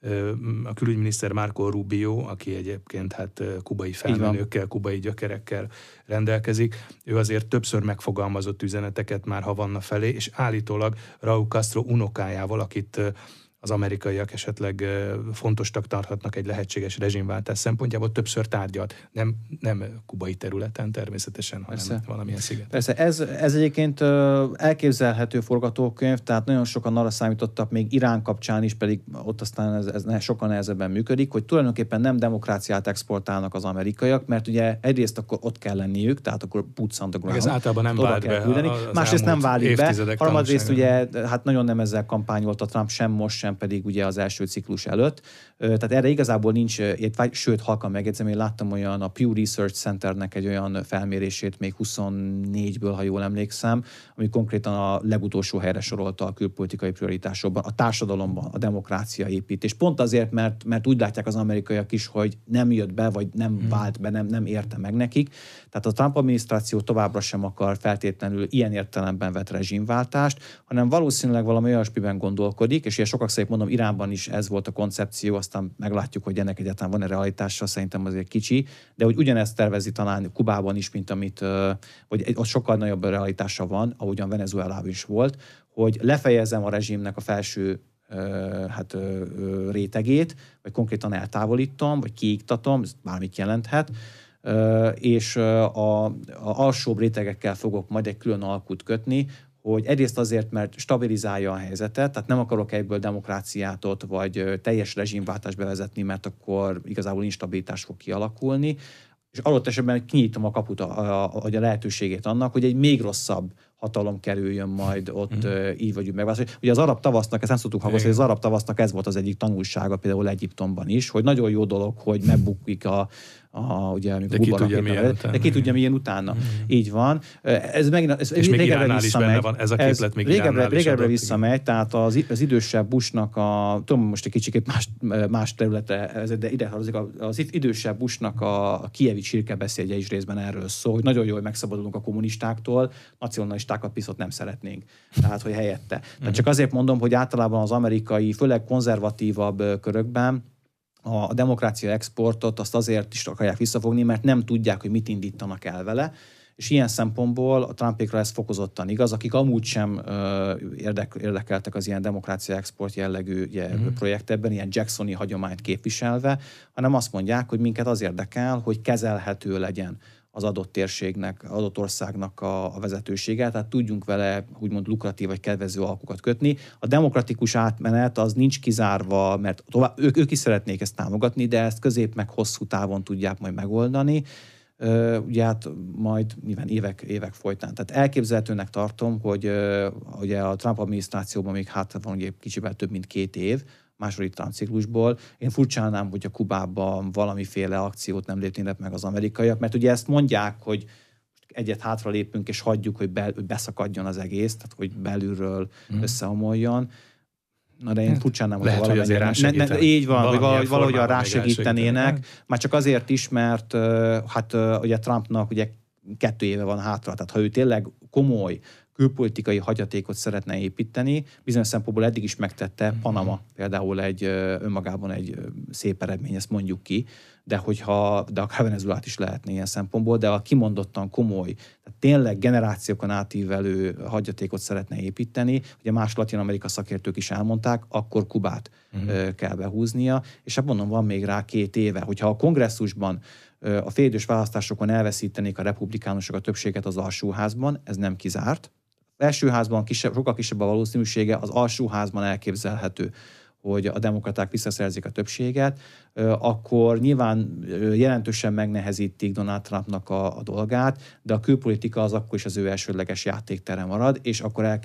Speaker 3: a külügyminiszter Marco Rubio, aki egyébként hát kubai felmenőkkel, kubai gyökerekkel rendelkezik, ő azért többször megfogalmazott üzeneteket már Havanna felé, és állítólag Raúl Castro unokájával, akit az amerikaiak esetleg fontosnak tarthatnak egy lehetséges rezsimváltás szempontjából, többször tárgyalt. Nem, nem kubai területen természetesen, hanem Persze. valamilyen sziget.
Speaker 4: Persze, ez, ez egyébként elképzelhető forgatókönyv, tehát nagyon sokan arra számítottak, még Irán kapcsán is, pedig ott aztán ez, ez sokkal nehezebben működik, hogy tulajdonképpen nem demokráciát exportálnak az amerikaiak, mert ugye egyrészt akkor ott kell lenniük, tehát akkor boots on the ground.
Speaker 3: Ez általában nem vált be.
Speaker 4: Másrészt nem válik be. Harmadrészt ugye, hát nagyon nem ezzel kampányolt a Trump sem most sem, pedig ugye az első ciklus előtt. Tehát erre igazából nincs, sőt, halkan megjegyzem, én láttam olyan a Pew Research Centernek egy olyan felmérését még huszonnégyből, ha jól emlékszem, ami konkrétan a legutolsó helyre sorolta a külpolitikai prioritásokban, a társadalomban, a demokrácia építés. Pont azért, mert, mert úgy látják az amerikaiak is, hogy nem jött be, vagy nem hmm. vált be, nem, nem érte meg nekik. Tehát a Trump adminisztráció továbbra sem akar feltétlenül ilyen értelemben vett rezsimváltást, hanem valószínűleg valami olyasmiben gondolkodik, és ilyen sokak szerint mondom, Iránban is ez volt a koncepció, aztán meglátjuk, hogy ennek egyáltalán van-e realitása, szerintem azért kicsi, de hogy ugyanezt tervezi talán Kubában is, mint amit, vagy ott sokkal nagyobb realitása van, ahogyan Venezuelában is volt, hogy lefejezem a rezsimnek a felső hát, rétegét, vagy konkrétan eltávolítom, vagy kiiktatom, ez bármit jelenthet, és a, a alsóbb rétegekkel fogok majd egy külön alkut kötni, hogy egyrészt azért, mert stabilizálja a helyzetet, tehát nem akarok egyből demokráciát ott, vagy teljes rezsimváltást bevezetni, mert akkor igazából instabilitás fog kialakulni, és adott esetben kinyitom a kaput, a, a, a lehetőségét annak, hogy egy még rosszabb hatalom kerüljön majd ott mm. így vagy úgy megválaszolni. Ugye az arab tavasznak, ezt nem szoktuk hallgatni, az arab tavasznak ez volt az egyik tanulsága például Egyiptomban is, hogy nagyon jó dolog, hogy megbukik a A, ugye,
Speaker 3: de ki tudja, milyen
Speaker 4: utána. De ki tudja, milyen utána. Mm. Így van. Ez megint, ez
Speaker 3: és még Iránnál is benne van, ez a képlet még Iránnál is
Speaker 4: régebbre visszamegy, tehát az, az idősebb Bushnak a, tudom, most egy kicsit más, más területe, de ide tartozik, az idősebb Bushnak a, a kievi csirkebeszédje is részben erről szól, hogy nagyon jó, hogy megszabadulunk a kommunistáktól, nacionalistákat viszont nem szeretnénk. Tehát, hogy helyette. Mm. Csak azért mondom, hogy általában az amerikai, főleg konzervatívabb körökben a demokrácia exportot azt azért is akarják visszafogni, mert nem tudják, hogy mit indítanak el vele, És ilyen szempontból a Trumpékra ez fokozottan igaz, akik amúgy sem érdek, érdekeltek az ilyen demokrácia export jellegű ugye, mm. projektben, ilyen Jacksoni hagyományt képviselve, hanem azt mondják, hogy minket az érdekel, hogy kezelhető legyen az adott térségnek, adott országnak a, a vezetősége, tehát tudjunk vele úgymond lukratív vagy kedvező alkukat kötni. A demokratikus átmenet az nincs kizárva, mert tovább, ők, ők is szeretnék ezt támogatni, de ezt közép meg hosszú távon tudják majd megoldani. Uh, ugye hát majd nyilván évek, évek folytán. Tehát elképzelhetőnek tartom, hogy uh, ugye a Trump adminisztrációban még hátra van ugye kicsivel több mint két év, második Trump ciklusból. Én furcsálnám, hogy a Kubában valamiféle akciót nem lépnének meg az amerikaiak, mert ugye ezt mondják, hogy egyet hátra lépünk, és hagyjuk, hogy, be, hogy beszakadjon az egész, tehát hogy belülről hmm. összeomoljon. Na de én furcsálnám, hogy
Speaker 3: lehet, hogy
Speaker 4: ne, ne, így van, hogy valahogy, valahogyan rásegítenének, már csak azért is, mert hát ugye Trumpnak ugye kettő éve van hátra, tehát ha ő tényleg komoly külpolitikai hagyatékot szeretne építeni, bizonyos szempontból eddig is megtette, Panama például egy önmagában egy szép eredmény, ezt mondjuk ki, de hogyha, de akár Venezuelát is lehetne ilyen szempontból, de a kimondottan komoly, tehát tényleg generációkon átívelő hagyatékot szeretne építeni, ugye más Latin-Amerika szakértők is elmondták, akkor Kubát uh-huh. kell behúznia, és hát mondom, van még rá két éve, hogyha a kongresszusban a félidős választásokon elveszítenék a republikánusok a többséget az alsóházban, ez nem kizárt. Felsőházban kisebb, sokkal kisebb a valószínűsége, az alsóházban elképzelhető, hogy a demokraták visszaszerzik a többséget, akkor nyilván jelentősen megnehezítik Donald Trumpnak a, a dolgát, de a külpolitika az akkor is az ő elsődleges játéktere marad, és akkor el